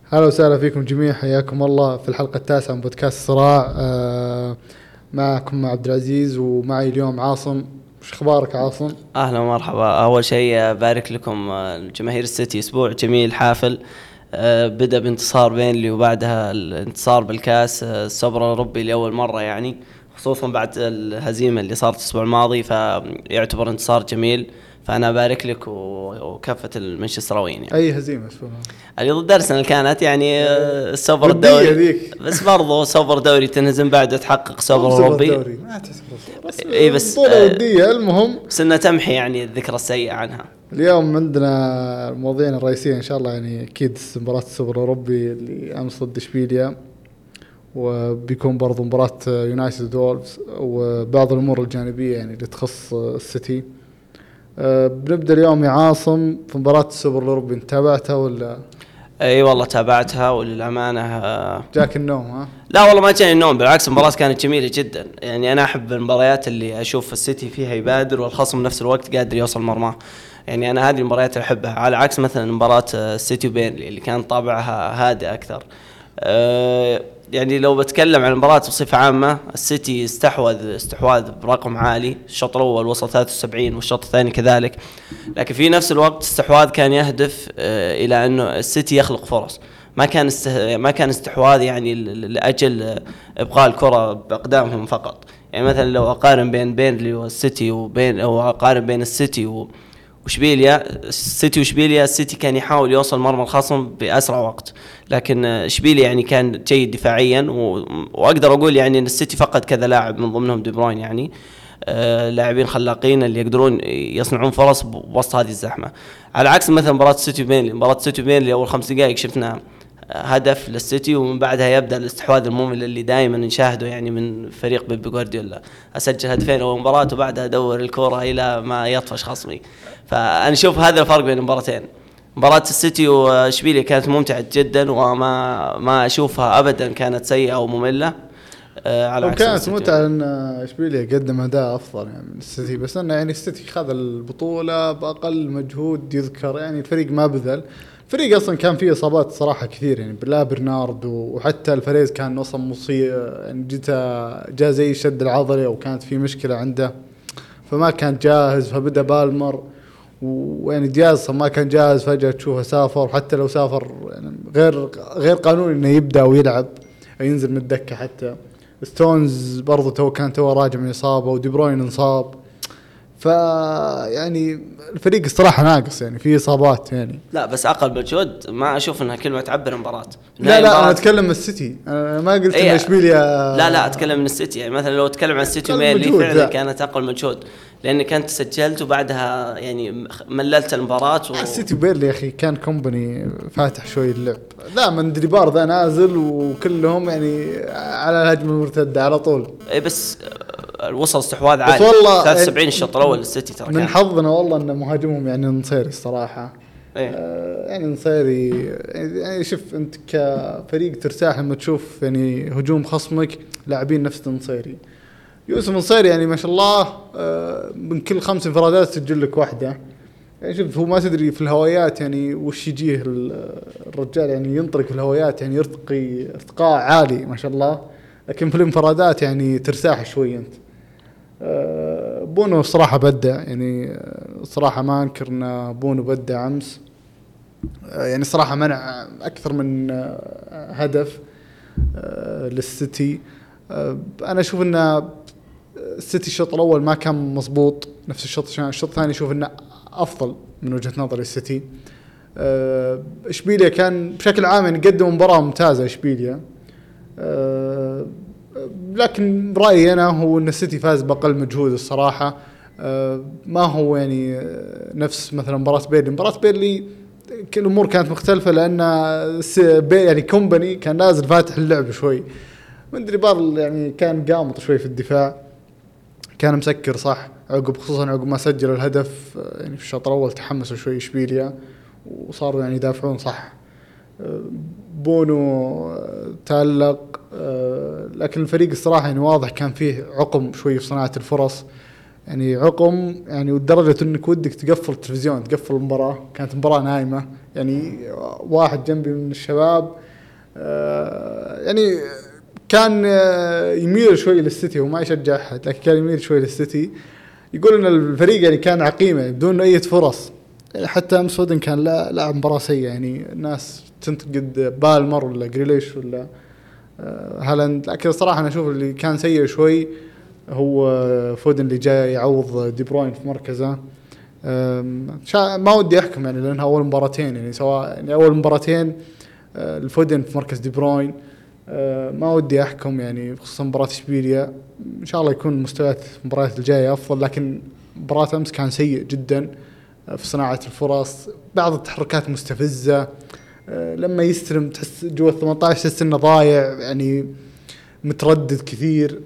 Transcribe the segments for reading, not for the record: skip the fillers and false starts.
هلا وسهلا فيكم جميعا، حياكم الله في الحلقة التاسعة من بودكاست صراع. معكم عبد العزيز ومعي اليوم عاصم. وش اخبارك عاصم؟ اهلا ومرحبا. اول شيء بارك لكم جماهير السيتي، اسبوع جميل حافل. بدأ بانتصار بينلي وبعدها الانتصار بالكاس، السوبر الاوروبي لاول مرة، يعني خصوصا بعد الهزيمة اللي صارت الاسبوع الماضي، فيعتبر انتصار جميل. فانا بارك لك وكافة المانشستراويين يعني. اي هزيمة اسمها اللي ضد ارسنال كانت يعني السوبر ودية الدوري، ذيك. بس برضو سوبر دوري تنهزم بعده تحقق سوبر مو سوبر اوروبي. دوري، ما تحسب بس اي بس بطولة ودية. المهم بس انها تمحي يعني الذكرى السيئة عنها. اليوم عندنا المواضيع الرئيسية ان شاء الله، يعني اكيد مباراة السوبر الاوروبي اللي امس ضد اشبيليا، وبيكون برضو مباراة يونايتد وولفز، وبعض الامور الجانبية يعني اللي تخص السيتي. بنبدأ اليوم يا عاصم في مباراة السوبر الأوروبي، انت تابعتها ولا؟ اي والله تابعتها، وللامانه جاك النوم ها؟ لا والله ما جاني النوم، بالعكس المباراه كانت جميله جدا. يعني انا احب المباريات اللي اشوف السيتي فيها يبادر والخصم نفس الوقت قادر يوصل مرماه. يعني انا هذه المباريات اللي احبها، على عكس مثلا مباراه السيتي وبيرنلي اللي كان طابعها هادئ اكثر. يعني لو بتكلم عن المباراة بصفة عامة، السيتي استحواذ برقم عالي. الشوط الأول وصل 73 والشوط الثاني كذلك، لكن في نفس الوقت استحواذ كان يهدف إلى أنه السيتي يخلق فرص. ما كان استحواذ يعني لأجل إبقاء الكرة بأقدامهم فقط. يعني مثلا لو أقارن بين بيرنلي والسيتي أو أقارن بين السيتي واشبيليا، السيتي كان يحاول يوصل مرمى الخصم بأسرع وقت، لكن اشبيليا يعني كان جيد دفاعيا، واقدر اقول يعني ان السيتي فقد كذا لاعب من ضمنهم دي بروين، يعني لاعبين خلاقين اللي يقدرون يصنعون فرص بوسط هذه الزحمه. على عكس مثلا مباراه سيتي بينلي اول 5 دقائق شفنا هدف للسيتي، ومن بعدها يبدا الاستحواذ الممل اللي دائما نشاهده يعني من فريق بيب جوارديولا. اسجل هدفين اول مباراه وبعدها ادور الكره الى ما يطفش خصمي. فانا اشوف هذا الفرق بين المباراتين. مباراة السيتي واشبيليا كانت ممتعة جدا، وما اشوفها ابدا كانت سيئة او مملة. على او عكس كانت السيتي. متعة ان اشبيليا قدم اداء افضل يعني من السيتي، بس انه يعني السيتي خذ البطولة باقل مجهود يذكر. يعني الفريق ما بذل، الفريق اصلا كان فيه اصابات صراحة كثير، يعني بلا برنارد وحتى الفريز كان اصلا مصيب، يعني جاء زي شد العضلة وكانت في مشكلة عنده، فما كان جاهز. فبدأ بالمر، ويعني دياز ما كان جاهز، فجأة تشوفه سافر. حتى لو سافر يعني غير قانوني انه يبدأ ويلعب أو ينزل من الدكة. حتى ستونز برضو كان راجع من إصابة، ودي بروين انصاب. يعني الفريق الصراحة ناقص، يعني في إصابات يعني. لا بس اقل مجهود ما اشوف انها كلمة تعبر المباراة. لا أنا أتكلم من السيتي، أنا ما قلت إن إشبيليا. لا اتكلم من السيتي. يعني مثلا لو اتكلم عن السيتي وميلي فعلا كانت اقل مجهود، لانك انت سجلت وبعدها يعني مللت المباراة السيتي وبيرلي يا اخي كان كومباني فاتح شوي اللعب. لا من دريبار ذا نازل وكلهم يعني على الهجمه المرتده على طول. اي بس وصل استحواذ عالي 73 يعني الشوط الاول للسيتي ترى. من حظنا والله ان مهاجمهم يعني نصيري الصراحه. إيه؟ يعني نصيري، يعني شوف انت كفريق ترتاح لما تشوف يعني هجوم خصمك لاعبين نفس نصيري. يوسف نصيري يعني ما شاء الله، من كل 5 انفرادات سجل لك واحده. يعني شوف هو ما تدري في الهوايات يعني وش يجيه الرجال، يعني ينطلق في الهوايات، يعني يرتقي ارتقاء عالي ما شاء الله، لكن في الانفرادات يعني ترتاح شوي انت. بونو صراحة بدع، يعني صراحة ما انكر ان بونو بدع امس. يعني صراحة منع اكثر من هدف للسيتي. انا اشوف ان السيتي الشوط الاول ما كان مزبوط نفس الشوط الثاني اشوف انه افضل من وجهة نظري السيتي. اشبيليا كان بشكل عام يعني قدم مباراة ممتازة اشبيليا. لكن رأيي انا هو ان السيتي فاز بأقل مجهود الصراحة. ما هو يعني نفس مثلا مباراة بيرلي كل الامور كانت مختلفة، لان يعني كومباني كان نازل فاتح اللعب شوي. من دريبال يعني كان قامط شوي في الدفاع، كان مسكر صح خصوصا عقب ما سجل الهدف. يعني في الشوط الاول تحمسوا شوي اشبيليا وصاروا يعني يدافعون صح. بونو تألق، لكن الفريق الصراحة يعني واضح كان فيه عقم شوي في صناعة الفرص. يعني عقم يعني، ولدرجة انك ودك تقفل التلفزيون تقفل المباراة، كانت مباراة نايمة يعني. واحد جنبي من الشباب يعني كان يميل شوي للسيتي وما يشجع أحد، لكن كان يميل شوي للسيتي. يقول ان الفريق يعني كان عقيمة بدون اي فرص يعني. حتى امس فودن كان لاعب مباراة سيئة يعني، الناس تنتقد بالمر ولا جريليش ولا هالاند، لكن صراحة انا اشوف اللي كان سيء شوي هو فودن اللي جاي يعوض دي بروين في مركزه. ما ودي احكم يعني لانها اول مباراتين يعني، سواء يعني اول مباراتين الفودن في مركز دي بروين. ما ودي احكم يعني، خصوصا مباراة اشبيليا ان شاء الله يكون مستويات المباريات الجايه افضل، لكن مباراة امس كان سيء جدا في صناعة الفرص، بعض التحركات مستفزة، لما يستلم تحس جوا 18 تحس انه ضايع يعني، متردد كثير.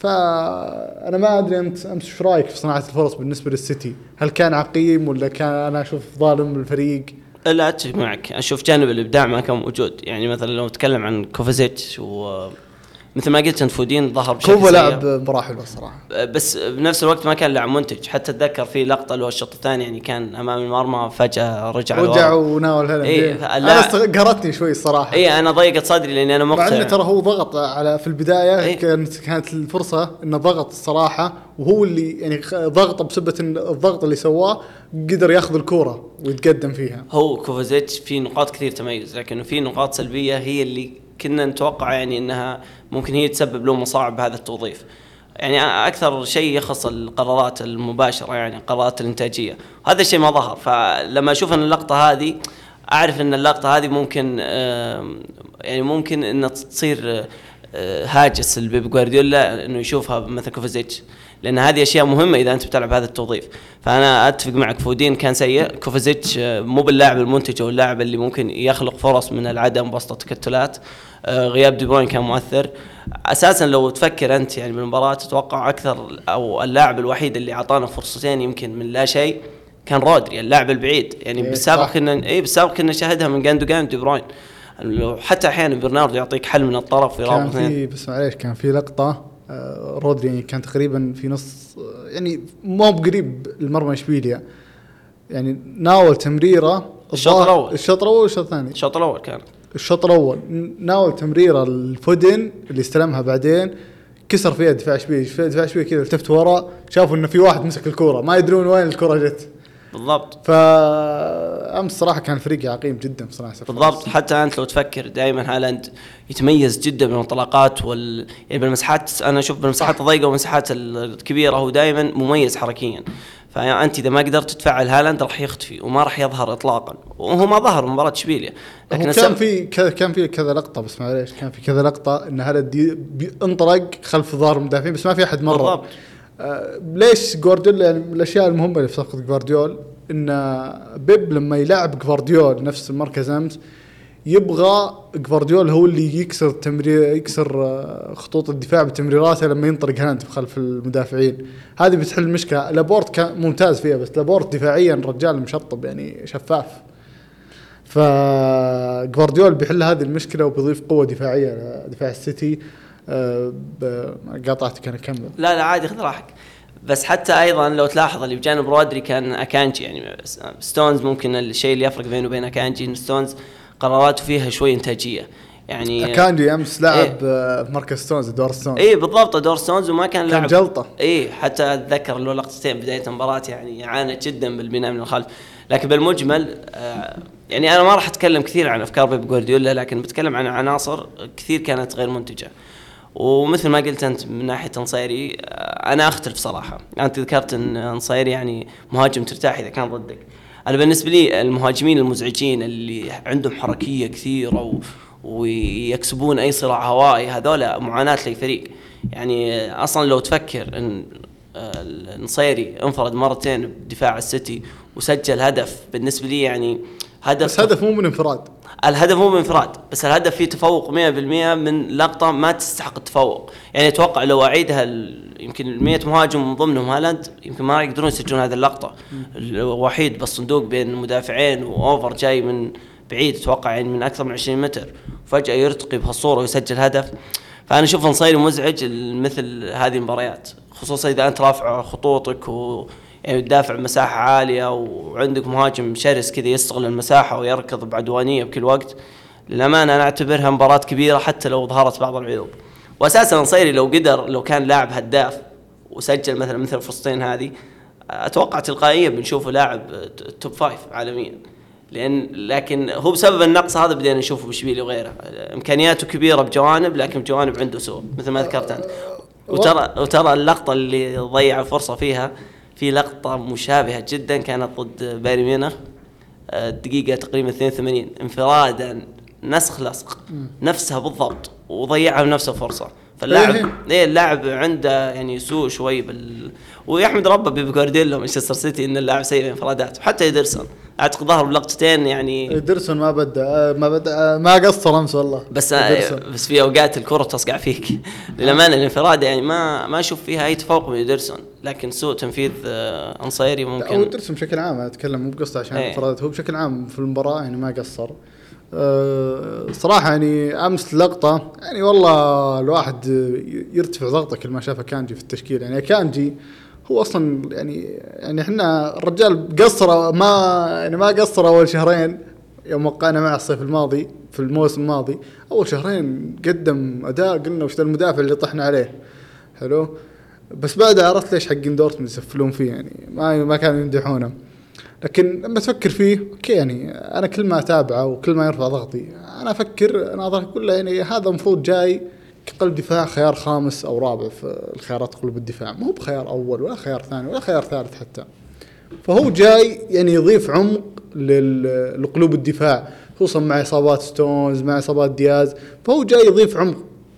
فأنا ما أدري أمس إيش رأيك في صناعة الفرص بالنسبة للسيتي؟ هل كان عقيم ولا كان أنا أشوف ظالم الفريق؟ لا أتفق معك، أشوف جانب الإبداع ما كان موجود يعني. مثلا لو نتكلم عن كوفازيتش مثل ما قلت انت فودين ظهر بشكل كوفا لعب مباراة حلوة الصراحة، بس بنفس الوقت ما كان لاعب منتج. حتى اتذكر في لقطه اللي هو الشوط الثاني يعني كان امام المرمى فجاه رجع وناول هلا. انا قهرتني شوي الصراحه. انا ضيقت صدري لاني انا مقتنع، مع انه ترى هو ضغط على في البدايه. كانت الفرصه انه ضغط الصراحه، وهو اللي يعني ضغط بسبه الضغط اللي سواه قدر ياخذ الكوره ويتقدم فيها. هو كوفازيتش في نقاط كثير تميز، لكنه في نقاط سلبيه هي اللي كنا نتوقع يعني انها ممكن هي تسبب له مصاعب بهذا التوظيف. يعني اكثر شيء يخص القرارات المباشره يعني قرارات الانتاجيه، هذا الشيء ما ظهر. فلما اشوف ان اللقطه هذه اعرف ان اللقطه هذه ممكن يعني ممكن ان تصير هاجس البيب جوارديولا انه يشوفها مثل كوفازيتش، لان هذه اشياء مهمه اذا انت بتلعب هذا التوظيف. فانا اتفق معك، فودين كان سيء، كوفازيتش مو باللاعب المنتج او اللاعب اللي ممكن يخلق فرص من العدم بوسط تكتلات. غياب دي بروين كان مؤثر اساسا. لو تفكر انت يعني بالمباراه تتوقع اكثر، او اللاعب الوحيد اللي اعطانا فرصتين يمكن من لا شيء كان رودري اللاعب البعيد يعني. بالسابق كنا نشاهدها من جاندوجان دي بروين، حتى احيانا برناردو يعطيك حل من الطرف كان في بس معليش كان في لقطه رودري يعني كان تقريبا في نص يعني مو بقريب المرمى اشبيليا يعني، ناول تمريره الشوط الاول والشوط الثاني. الشوط الاول ناول تمريره الفودن اللي استلمها بعدين كسر فيها دفاع اشبيليا كذا، التفت ورا شافوا انه في واحد مسك الكوره ما يدرون وين الكوره جت بالضبط. فأمس صراحة كان فريق عقيم جدا في صناعة بالضبط. حتى أنت لو تفكر دائما هالاند يتميز جدا بالانطلاقات يعني بالمساحات. أنا أشوف بالمساحات الضيقة والمساحات الكبيرة هو دائما مميز حركيا. فأنت إذا ما قدرت تفعل هالاند راح يختفي وما راح يظهر إطلاقا، وهو ما ظهر مباراة إشبيليا. لكن كان في كذا لقطة، بس معليش كان في كذا لقطة إن هالاند انطلق خلف ظهر المدافعين بس ما في أحد مرة. بالضبط. ليش جوارديولا يعني من الاشياء المهمه اللي في صفقه جوارديولا ان بيب لما يلعب جوارديولا نفس المركز امس يبغى جوارديولا هو اللي يكسر خطوط الدفاع بتمريراته لما ينطلق هالاند خلف المدافعين. هذه بتحل المشكله. لابورت كان ممتاز فيها، بس لابورت دفاعيا رجال مشطب يعني شفاف، فجوارديولا بيحل هذه المشكله وبيضيف قوه دفاعيه لدفاع السيتي. قاطعتك انا اكمل. لا عادي خذ راحتك. بس حتى ايضا لو تلاحظ اللي بجانب رودري كان اكانجي يعني. ستونز ممكن الشيء اللي يفرق بينه وبين اكانجي ان ستونز قراراته فيها شوي انتاجيه يعني. اكانجي امس لعب في مركز ستونز دور ستونز. بالضبط دور ستونز وما كان لعب جلطه. حتى اتذكر له لقطتين بدايه المباراه يعني عانت جدا بالبناء من الخلف. لكن بالمجمل يعني انا ما راح اتكلم كثير عن افكار بيب جوارديولا، لكن بتكلم عن عناصر كثير كانت غير منتجه. ومثل ما قلت أنت من ناحية نصيري أنا أختلف صراحة. أنت ذكرت أن نصيري يعني مهاجم ترتاح إذا كان ضدك. أنا بالنسبة لي المهاجمين المزعجين اللي عندهم حركية كثيرة ويكسبون أي صراع هوائي هذولا معاناة لأي فريق يعني. أصلا لو تفكر أن نصيري انفرد مرتين بدفاع السيتي وسجل هدف، بالنسبة لي يعني هدف مو من انفراد. الهدف مو من انفراد، بس الهدف فيه تفوق 100% من لقطة ما تستحق التفوق يعني. أتوقع لو أعيدها يمكن 100 مهاجم من ضمنهم هالاند يمكن ما يقدرون يسجلون هذه اللقطة. الوحيد بالصندوق بين المدافعين وأوفر جاي من بعيد أتوقع يعني من أكثر من 20 متر وفجأة يرتقي بهالصورة ويسجل هدف. فأنا أشوف نصيري مزعج مثل هذه المباريات، خصوصا اذا انت رافع خطوطك يعني تدافع بمساحه عاليه وعندك مهاجم شرس كذا يستغل المساحه ويركض بعدوانيه بكل وقت. للامانه انا اعتبرها مباراه كبيره حتى لو ظهرت بعض العيوب. واساسا نصيري لو كان لاعب هداف وسجل مثل الفرصتين هذه، اتوقع تلقائيا بنشوفه لاعب توب 5 عالميا. لكن هو بسبب النقص هذا بدينا نشوفه بشبيلي وغيره، امكانياته كبيره بجوانب لكن بجوانب عنده سوء مثل ما ذكرت انت. وترى اللقطه اللي ضيع الفرصه فيها، في لقطه مشابهه جدا كانت ضد بايرن ميونخ الدقيقه تقريبا 82، انفرادا نسخ لصق نفسها بالضبط وضيعها بنفس الفرصه. اللاعب عنده يعني سوء شوي ويحمد ربه بيب جوارديولا ومانشستر سيتي ان اللاعب سيء الانفرادات. وحتى إيدرسون اعتقد ظهر بلقطتين يعني. إيدرسون ما قصر امس والله. بس في اوقات الكره تصقع فيك للامانه. الانفراد يعني ما اشوف فيها اي تفوق من إيدرسون، لكن سوء تنفيذ انصيري ممكن. هو إيدرسون بشكل عام اتكلم مو بقصه عشان الانفرادات، هو بشكل عام في المباراه يعني ما قصر صراحة. يعني أمس لقطة يعني والله الواحد يرتفع ضغطه كل ما شافه كانجي في التشكيل. يعني كانجي هو أصلا يعني إحنا الرجال قصر ما قصر أول شهرين يوم وقعنا مع الصيف الماضي في الموسم الماضي. أول شهرين قدم أداء قلنا وش المدافع اللي طحنا عليه حلو، بس بعدها عرفت ليش حقين دورتموند يسفلون فيه يعني ما كانوا يمدحونه. لكن لما تفكر فيه اوكي يعني انا كل ما اتابعه وكل ما يرفع ضغطي انا افكر ناظر كله يعني هذا المفروض جاي كقلب دفاع خيار خامس او رابع في الخيارات قلوب الدفاع، مو بخيار اول ولا خيار ثاني ولا خيار ثالث حتى. فهو جاي يعني يضيف عمق لقلوب الدفاع خصوصا مع اصابات ستونز مع اصابات دياز، فهو جاي يضيف عمق.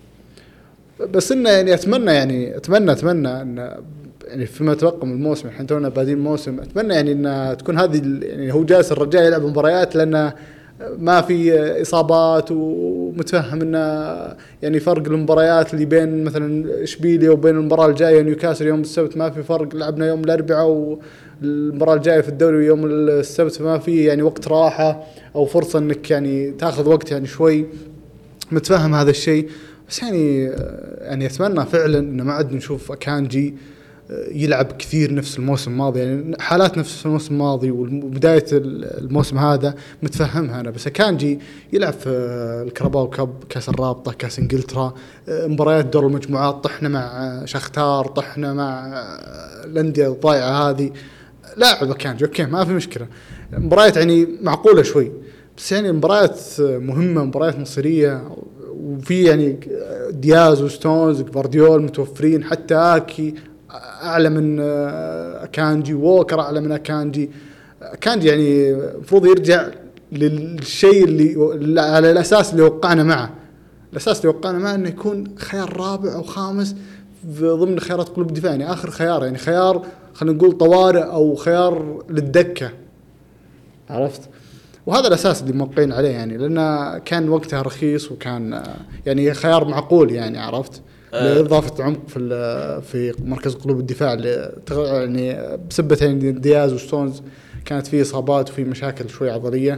بس انه يعني اتمنى ان يعني فيما تبقى من الموسم، احنا تونا بادين الموسم، اتمنى يعني ان تكون هذه يعني هو جالس الرجال يلعب مباريات لانه ما في اصابات، ومتفهم انه يعني فرق المباريات اللي بين مثلا اشبيليا وبين المباراه الجايه نيوكاسل يوم السبت ما في فرق، لعبنا يوم الاربعاء والمباراه الجايه في الدوري يوم السبت، ما في يعني وقت راحه او فرصه انك يعني تاخذ وقت يعني شوي. متفهم هذا الشيء، بس يعني اتمنى فعلا ان ما عاد نشوف أكانجي يلعب كثير نفس الموسم الماضي، يعني حالات نفس الموسم الماضي وبداية الموسم هذا متفهمها أنا. بس أكانجي يلعب في الكرباو كاب، كاس الرابطة، كاس إنجلترا، مباريات دور المجموعات، طحنا مع شختار، طحنا مع الأندية الضائعة هذه. لاعب أكانجي أوكي ما في مشكلة، مباريات يعني معقولة شوي، بس يعني مباريات مهمة، مباريات مصيرية، وفي يعني دياز وستونز جوارديول متوفرين، حتى آكي أعلى من أكانجي، ووكر أعلى من أكانجي يعني المفروض يرجع للشيء اللي على الأساس اللي وقعنا معه. الأساس اللي وقعنا معه إنه يكون خيار رابع أو خامس ضمن خيارات قلوب الدفاع، يعني آخر خيار، يعني خيار خلينا نقول طوارئ أو خيار للدكة، عرفت؟ وهذا الأساس اللي موقعين عليه يعني، لأنه كان وقتها رخيص وكان يعني خيار معقول يعني، عرفت؟ لإضافة عمق في مركز قلوب الدفاع اللي يعني بسبة يعني دياز وستونز كانت فيه إصابات وفي مشاكل شوي عضلية،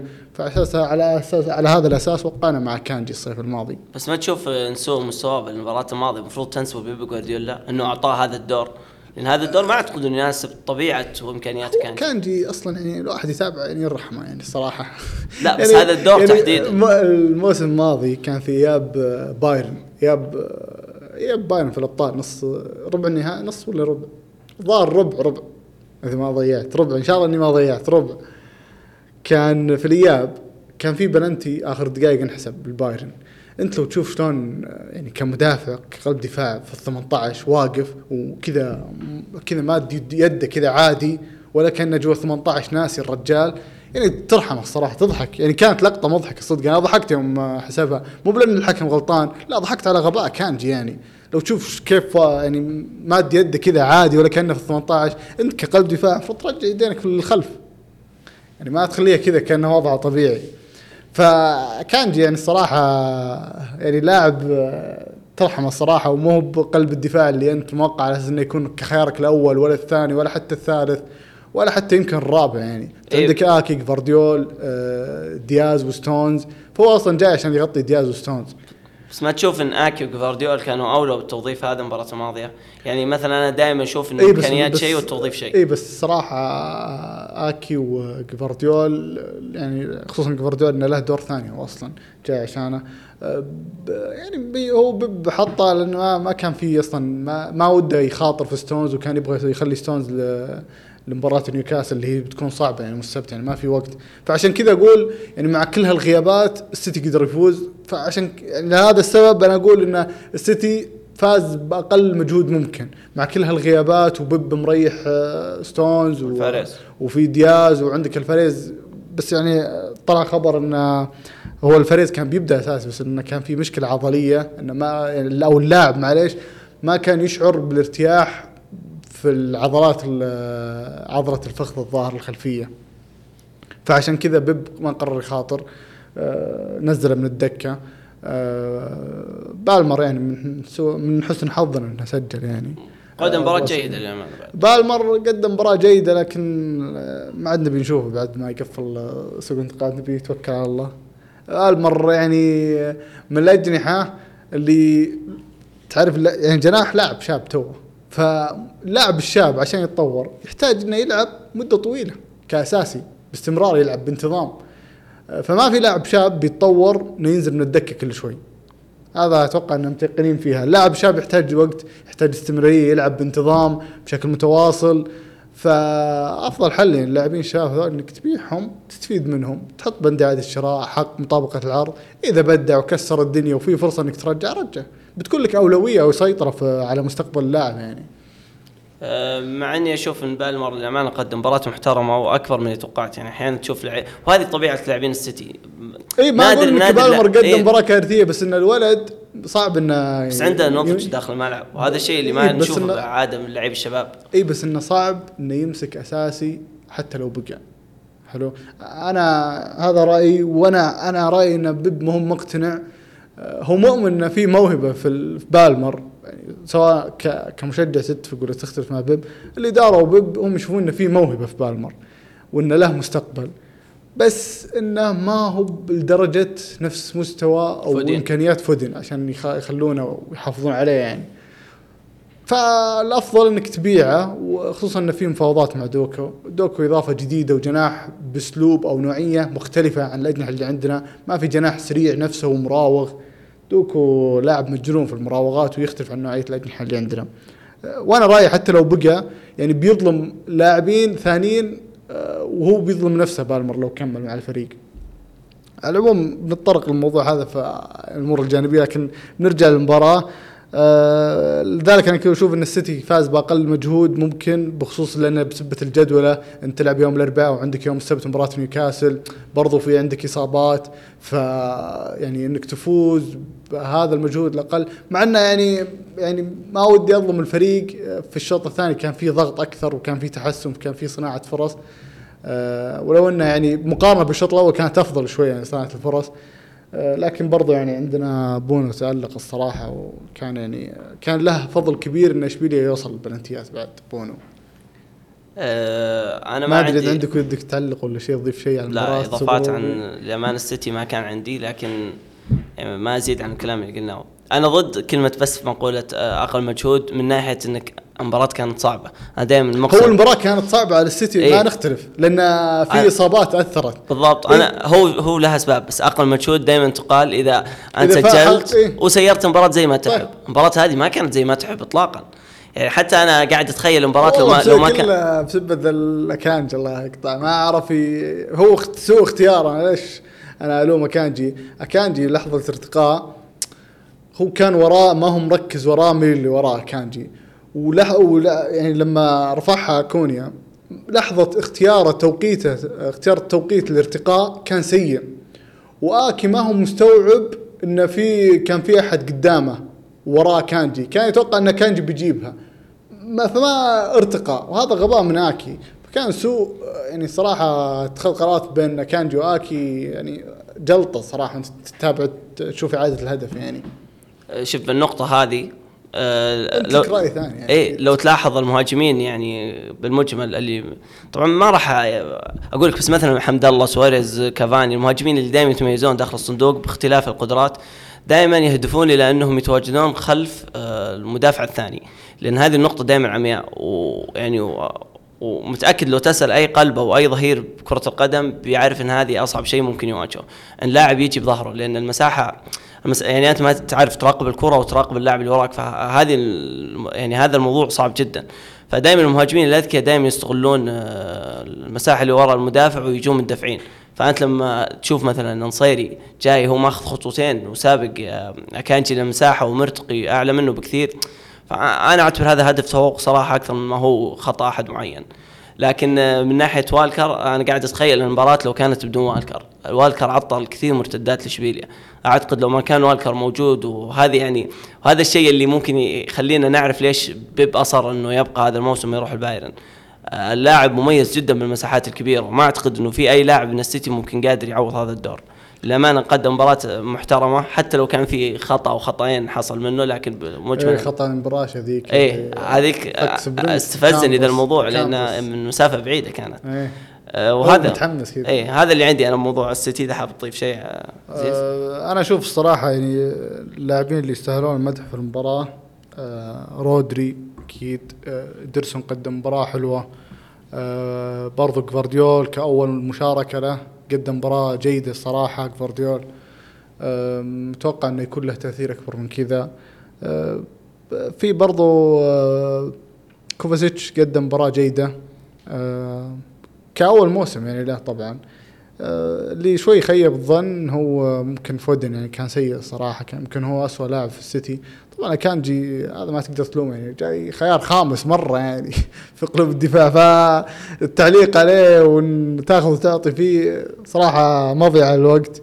على هذا الأساس وقعنا مع كانجي الصيف الماضي. بس ما تشوف نسوء مستواه بالمباراة الماضية؟ المفروض تنسبه بيب جوارديولا إنه أعطاه هذا الدور، لأن هذا الدور ما أعتقد إنه يناسب طبيعة وإمكانيات كانجي أصلا يعني الواحد يتابع يعني الرحمة يعني الصراحة. لا بس يعني هذا الدور يعني تحديدا الموسم الماضي كان في إياب بايرن في الأبطال، نص ربع النهائي، نص ولا ربع، ظهر ربع إذا ما ضيعت ربع، إن شاء الله إني ما ضيعت ربع. كان في الإياب كان في بلنتي آخر دقائق انحسب بالبايرن. أنت لو تشوف شلون يعني كمدافع كقلب دفاع في 18 واقف وكذا ما يده كذا عادي، ولا كأنه جوا 18 ناسي الرجال، يعني ترحم الصراحة، تضحك يعني. كانت لقطة مضحكة صدق، أنا ضحكت يوم حسبها، مو بلأن الحكم غلطان، لا ضحكت على غباء كانجي يعني. لو تشوف كيف يعني ماد يده كذا عادي ولا كأنه في 18، أنت كقلب دفاع المفروض ترجع يدينك في الخلف يعني، ما تخليها كذا كأنه وضعه طبيعي. فكانجي يعني الصراحة يعني لاعب ترحم الصراحة، ومو بقلب الدفاع اللي أنت موقع على أساس إنه يكون كخيارك الأول ولا الثاني ولا حتى الثالث ولا حتى يمكن الرابع يعني. عندك آكي، جوارديول، دياز وستونز، فهو أصلا جاي عشان يغطي دياز وستونز. بس ما تشوف ان اكي وجفارديول كانوا اولى بالتوظيف هذا المباراه الماضيه؟ يعني مثلا انا دائما اشوف ان الامكانيات شيء والتوظيف شيء. اي بس صراحه اكي وجفارديول يعني خصوصا جفارديول انه له دور ثاني، هو اصلا جاي عشانه يعني هو بحطه لانه ما كان فيه اصلا ما وده يخاطر في ستونز، وكان يبغى يخلي ستونز لمباراة نيوكاسل اللي هي بتكون صعبة يعني السبت، يعني ما في وقت. فعشان كذا أقول يعني مع كل هالغيابات السيتي قدر يفوز. فعشان لهذا السبب أنا أقول إن السيتي فاز بأقل مجهود ممكن مع كل هالغيابات، وبب مريح ستونز وفي دياز وعندك الفاريز. بس يعني طلع خبر إنه هو الفاريز كان بيبدأ أساسي، بس إنه كان في مشكلة عضلية، إنه ما يعني أو اللاعب معليش ما كان يشعر بالارتياح في العضلات عضلة الفخذ الظاهر الخلفية. فعشان كذا بيب ما قرر يخاطر، نزله من الدكة. بالمر يعني من حسن حظنا انه سجل يعني. قدم مباراة جيدة اليوم. بالمر قدم مباراة جيدة، لكن ما عندنا بنشوفه بعد ما يقفل سوق انتقاد، نبي يتوكل على الله. بالمر يعني من الأجنحة اللي تعرف يعني جناح لاعب شاب توه، فلاعب الشاب عشان يتطور يحتاج انه يلعب مدة طويلة كأساسي باستمرار، يلعب بانتظام. فما في لاعب شاب بيتطور انه ينزل من الدكة كل شوي. هذا اتوقع انهم متيقنين فيها. اللاعب الشاب يحتاج وقت، يحتاج استمرارية، يلعب بانتظام بشكل متواصل. فافضل حل يعني اللاعبين الشباب هذول انك تبيعهم، تستفيد منهم، تحط بند اعادة الشراء، حق مطابقة العرض. اذا بدع وكسر الدنيا وفي فرصة انك ترجع رجع، بتكون لك اولوية وسيطرة على مستقبل اللاعب يعني. مع اني اشوف ان بالمر للامانه قدم مباراه محترمه واكبر من توقعت. يعني احيانا تشوف وهذه طبيعه لاعبين السيتي. اي ما اقول انك بالمر قدم مباراه كارثيه، بس ان الولد صعب انه بس عنده نضج داخل الملعب، وهذا الشيء اللي ما نشوفه عاده من لاعبي الشباب. اي بس انه صعب انه يمسك اساسي حتى لو بقى حلو. انا هذا رايي، وانا رايي ان بيب مهم مقتنع. هو مؤمن ان في موهبه في بالمر، يعني سواء كمشجع ستفق ولا تختلف مع بيب. الاداره وبيب هم يشوفون ان في موهبه في بالمر وان له مستقبل، بس انه ما هو بالدرجه نفس مستوى او فودين. امكانيات فودين عشان يخلونه ويحافظون عليه يعني. فالافضل انك تبيعه، وخصوصا ان في مفاوضات مع دوكو اضافه جديده وجناح باسلوب او نوعيه مختلفه عن الاجنحه اللي عندنا. ما في جناح سريع نفسه ومراوغ. دوكو لاعب مجنون في المراوغات ويختلف عن نوعيه الاجنحه اللي عندنا. وانا رايي حتى لو بقى يعني بيظلم لاعبين ثانيين، وهو بيظلم نفسه بالمر لو كمل مع الفريق. على العموم بنتطرق للموضوع هذا في الامور الجانبيه، لكن نرجع للمباراه. لذلك انا اشوف ان السيتي فاز باقل مجهود ممكن، بخصوص لانه بسبه الجدوله انت تلعب يوم الاربعاء وعندك يوم السبت مباراه نيوكاسل، برضو في عندك اصابات. ف يعني انك تفوز بهذا المجهود الاقل، مع انه يعني ما ودي اظلم الفريق. في الشوط الثاني كان في ضغط اكثر وكان في تحسن، كان في صناعه فرص. ولو انه يعني مقارنه بالشوط الاول كانت افضل شويه يعني صناعه الفرص. لكن برضو يعني عندنا بونو تألق الصراحة، وكان يعني كان له فضل كبير ان اشبيليا يوصل البلنتيات بعد بونو. انا ما ادري اذا عندك ودك تعلق ولا شيء، تضيف شيء على المباراة. لا اضافات عن الأمان السيتي ما كان عندي، لكن يعني ما ازيد عن الكلام اللي قلناه. انا ضد كلمه بس في مقوله اقل مجهود، من ناحيه انك المباراة كانت صعبة. أنا دائما هو المباراة كانت صعبة على السيتي. إيه؟ ما نختلف، لأن في إصابات أثرت بالضبط. أنا هو لها أسباب، بس أقل مجهود دائما تقال إذا أنت سجلت وسيرت المباراة زي ما تحب. المباراة هذه ما كانت زي ما تحب إطلاقا. يعني حتى أنا قاعد أتخيل المباراة لو ما كان بسبب الأكانجي الله يقطع، ما أعرف هو سوء اختيار. أنا ليش أنا ألوم أكانجي لحظة ارتقاء هو كان وراء، ما هو مركز وراه مين اللي وراه أكانجي. يعني لما رفعها كونيا لحظة اختيار التوقيت الارتقاء كان سيء، وآكي ما هو مستوعب إن كان في أحد قدامه وراه كانجي، كان يتوقع إن كانجي بيجيبها فما ارتقى، وهذا غباء من آكي. فكان سوء يعني صراحة اتخذ قرارات بين كانجي وآكي يعني جلطة صراحة. تتابع تشوف إعادة الهدف يعني. شوف النقطة هذه لو رأي ثاني يعني. ايه لو تلاحظ المهاجمين يعني بالمجمل اللي طبعا ما راح اقول لك، بس مثلا حمد الله، سواريز، كافاني، المهاجمين اللي دائما يتميزون داخل الصندوق باختلاف القدرات، دائما يهدفون الى انهم يتواجدون خلف المدافع الثاني، لان هذه النقطه دائما عمياء. ويعني ومتاكد لو تسال اي قلب او اي ظهير بكره القدم بيعرف ان هذه اصعب شيء ممكن يواجهه، ان لاعب يجي بظهره، لان المساحه يعني انت ما تعرف تراقب الكره وتراقب اللاعب اللي وراك، فهذه يعني هذا الموضوع صعب جدا. فدائما المهاجمين الاذكياء دائما يستغلون المساحه اللي وراء المدافع ويجون مدافعين. فانت لما تشوف مثلا نصيري جاي هو ماخذ خطوتين وسابق اكانجي للمساحه ومرتقي اعلى منه بكثير، فانا اعتبر هذا هدف تفوق صراحه اكثر مما هو خطا احد معين. لكن من ناحيه والكر، انا قاعد اتخيل المباراه لو كانت بدون والكر عطل كثير مرتدات لاشبيليا. اعتقد لو ما كان والكر موجود، وهذه يعني هذا الشيء اللي ممكن يخلينا نعرف ليش بيب اصر انه يبقى هذا الموسم يروح البايرن. اللاعب مميز جدا بالمساحات الكبيره، وما اعتقد انه في اي لاعب من السيتي ممكن قادر يعوض هذا الدور. للأمانة قدم مباراة محترمة، حتى لو كان في خطأ أو خطأين حصل منه، لكن مجمل خطأ المباراة هذيك هذيك استفزني ذا الموضوع، لأن من مسافة بعيدة كانت. وهذا متحمس كذا. هذا اللي عندي أنا موضوع السيتي. إذا حاب تضيف شيء أنا أشوف الصراحة يعني اللاعبين اللي يستاهلون المدح في المباراة، رودري أكيد، إدرسون قدم مباراة حلوة، برضو غوارديول كأول مشاركة له قدم مباراة جيدة الصراحة. غوارديول متوقع أنه يكون له تأثير أكبر من كذا. في برضو كوفازيتش قدم مباراة جيدة كأول موسم يعني له طبعا. اللي شوي خيب الظن هو ممكن فودن، يعني كان سيء الصراحة، كان ممكن هو أسوأ لاعب في السيتي. طبعا كان هذا ما تقدر تلومه، يعني جاي خيار خامس مرة يعني في قلوب الدفاع، فالتعليق عليه وتاخذ وتعطي فيه صراحة مضيعة الوقت.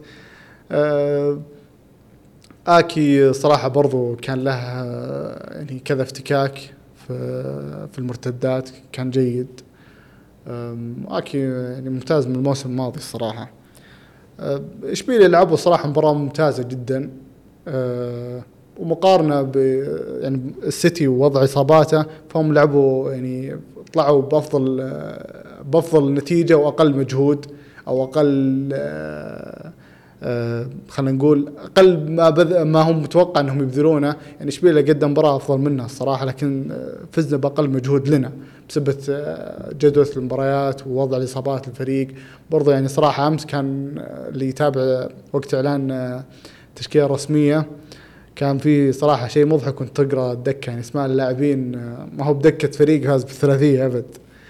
آكي صراحة برضو كان له يعني كذا افتكاك في المرتدات، كان جيد. آكي يعني ممتاز من الموسم الماضي الصراحة. إشبيليا لعبوا صراحة مباراة ممتازة جدا، ومقارنة يعني السيتي ووضع إصاباته، فهم لعبوا يعني طلعوا بأفضل نتيجة وأقل مجهود، أو أقل خلينا نقول أقل ما هم متوقع أنهم يبذلونه. يعني إشبيليا قدم مباراة أفضل منها الصراحة، لكن فزنا بأقل مجهود لنا بسبب جدول المباريات ووضع الإصابات الفريق. برضو يعني صراحة أمس كان اللي يتابع وقت إعلان تشكيلة رسمية كان في صراحة شيء مضحك، كنت تقرأ الدكة يعني اسماء اللاعبين، ما هو بدكة فريق فاز بالثلاثية أبد.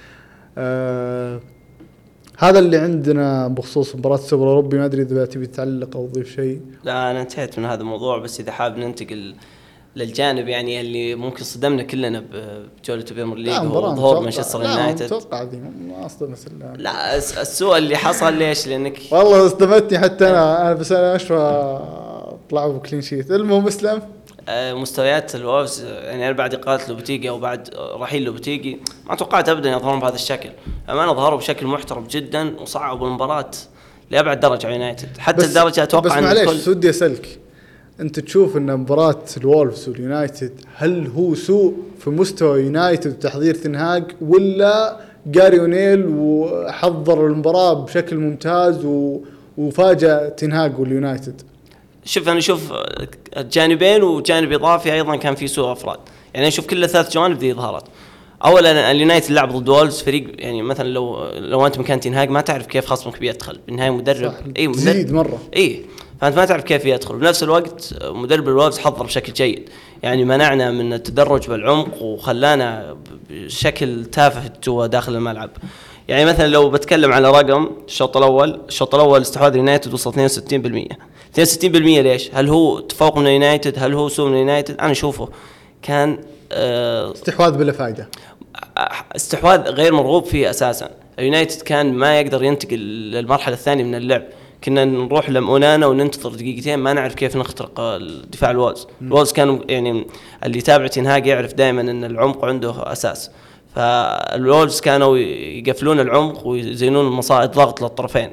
هذا اللي عندنا بخصوص مباراة السوبر الأوروبي. ما أدري إذا تبي تعلق أو تضيف شيء. لا أنا انتهيت من هذا الموضوع، بس إذا حاب ننتقل للجانب يعني اللي ممكن صدمنا كلنا بجولة البريمير ليج، هو ظهور مانشستر يونايتد. أتوقع دي ما أصلا لا السوء اللي حصل ليش؟ لأنك والله اصدمتني حتى أنا بس أنا أشوى طلعوا بكلين شيت. المهم مسلم مستويات الوولفز يعني بعد إقالة لوبتيجي أو بعد رحيل لوبتيجي ما توقعت أبدا يظهرون بهذا الشكل. أمانة ظهروا بشكل محترم جدا وصعبوا المباراة لأبعد درجة يونايتد، حتى الدرجة أتوقع. بس معليش ودي أسألك، أنت تشوف أن مباراة الوولفز واليونايتد هل هو سوء في مستوى يونايتد وتحضير تنهاج، ولا جاري أونيل وحضر المباراة بشكل ممتاز وفاجأ تنهاج واليونايتد؟ شوف أنا أشوف جانبين وجانب إضافي أيضا كان في سوء أفراد. يعني أشوف كل ثلاث جوانب ذي ظهرت. أولا اليونايتد لعب ضد وولفز فريق يعني مثلا لو أنت مكان تنهاج ما تعرف كيف خصمك بيدخل بالنهاية. مدرب جديد مرة فأنت ما تعرف كيف يدخل. بنفس الوقت مدرب الوولفز حضر بشكل جيد، يعني منعنا من التدرج بالعمق وخلانا بشكل تافه جوا داخل الملعب. يعني مثلا لو بتكلم على رقم الشوط الأول استحواذ اليونايتد وصل 62%. 62% ليش؟ هل هو تفوق من اليونايتد؟ هل هو سوء من اليونايتد؟ أنا أشوفه كان استحواذ بلا فائدة، استحواذ غير مرغوب فيه أساسا. اليونايتد كان ما يقدر ينتقل للمرحلة الثانية من اللعب، كنا نروح لمؤونانا وننتظر دقيقتين ما نعرف كيف نخترق الدفاع الوولفز كانوا يعني اللي يتابع تنهاج يعرف دائما أن العمق عنده أساس، فالوولفز كانوا يقفلون العمق ويزينون مصائد ضغط للطرفين،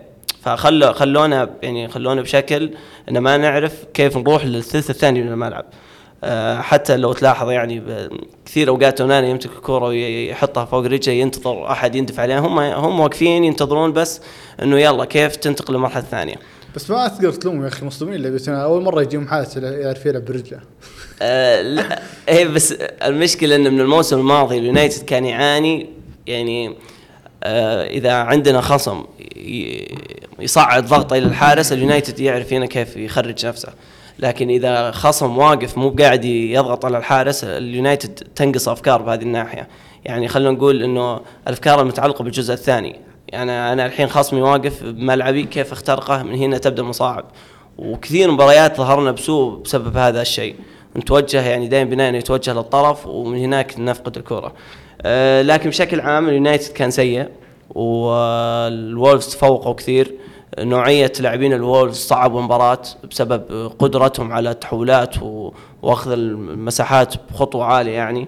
خلونا بشكل ان ما نعرف كيف نروح للثلث الثاني من الملعب. حتى لو تلاحظ يعني كثير اوقات اونانا يمسك الكرة ويحطها فوق رجله ينتظر احد يندفع عليها، هم واقفين ينتظرون بس انه يلا كيف تنتقل للمرحله الثانيه. بس ما تقدر تلوم يا اخي المصدومين اللي بيتنا اول مره يجيهم حارس يعرف يلعب برجله. لا ايه، بس المشكله ان من الموسم الماضي اليونايتد كان يعاني يعني اذا عندنا خصم يصعد ضغط الى الحارس اليونايتد يعرف هنا كيف يخرج نفسه، لكن اذا خصم واقف مو قاعد يضغط على الحارس اليونايتد تنقص افكار بهذه الناحيه. يعني خلينا نقول انه الافكار المتعلقه بالجزء الثاني، يعني انا الحين خصمي واقف بملعبي كيف اخترقه، من هنا تبدا مصاعب، وكثير مباريات ظهرنا بسوء بسبب هذا الشيء، نتوجه يعني دائما بناء يتوجه للطرف ومن هناك نفقد الكرة. لكن بشكل عام اليونايتد كان سيء والوولفز تفوقوا كثير. نوعية لاعبين الوولفز صعبوا المباراة بسبب قدرتهم على التحولات واخذ المساحات بخطوة عالية يعني.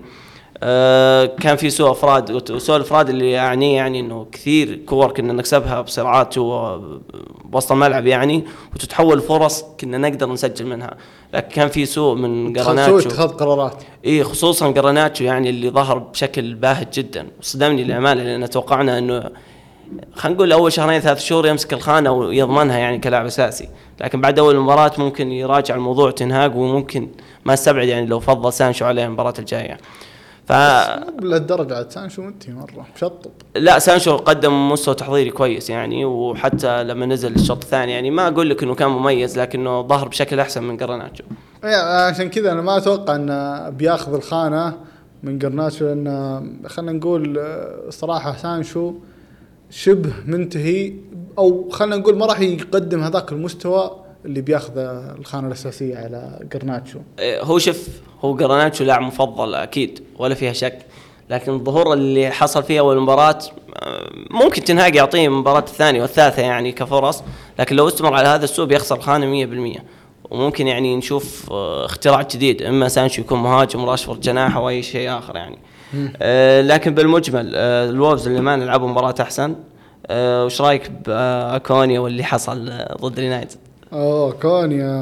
كان في سوء افراد، وسوء الافراد اللي يعني انه كثير كور كنا نكسبها بسرعات جوا بوسط الملعب يعني، وتتحول فرص كنا نقدر نسجل منها، لكن كان في سوء من قرناتشو، سوء اتخاذ قرارات. خصوصا قرناتشو يعني اللي ظهر بشكل باهت جدا، صدمني للامانه، لان توقعنا انه خلينا نقول اول شهرين 3 شهور يمسك الخانه ويضمنها يعني كلاعب اساسي، لكن بعد اول مباراه ممكن يراجع الموضوع تنهاج، وممكن ما استبعد يعني لو فضل سانشو عليه المباراه الجايه. للدرجة عاد سانشو منتهي مرة مشطب. لا سانشو قدم مستوى تحضيري كويس يعني، وحتى لما نزل الشوط الثاني يعني ما أقول لك إنه كان مميز، لكنه ظهر بشكل أحسن من قرناتشو. عشان كذا أنا ما أتوقع إنه بياخذ الخانة من قرناتشو، لأن خلنا نقول صراحة سانشو شبه منتهي، أو خلنا نقول ما راح يقدم هذاك المستوى اللي بياخذ الخانة الأساسية على قرناتشو. هو قرناتشو لاعب مفضل أكيد ولا فيها شك، لكن الظهور اللي حصل فيه أول مباراة ممكن تنهاج يعطيه المباراة الثانية والثالثة يعني كفرص، لكن لو استمر على هذا السوء بيخسر خانة 100%. وممكن يعني نشوف اختراع جديد، إما سانشو يكون مهاجم وراشفورد جناح أو أي شيء آخر يعني. لكن بالمجمل الوولفز اللي ما نلعبوا مباراة أحسن. وش رايك بأكونيا واللي حصل ضد اليونايتد؟ كونيا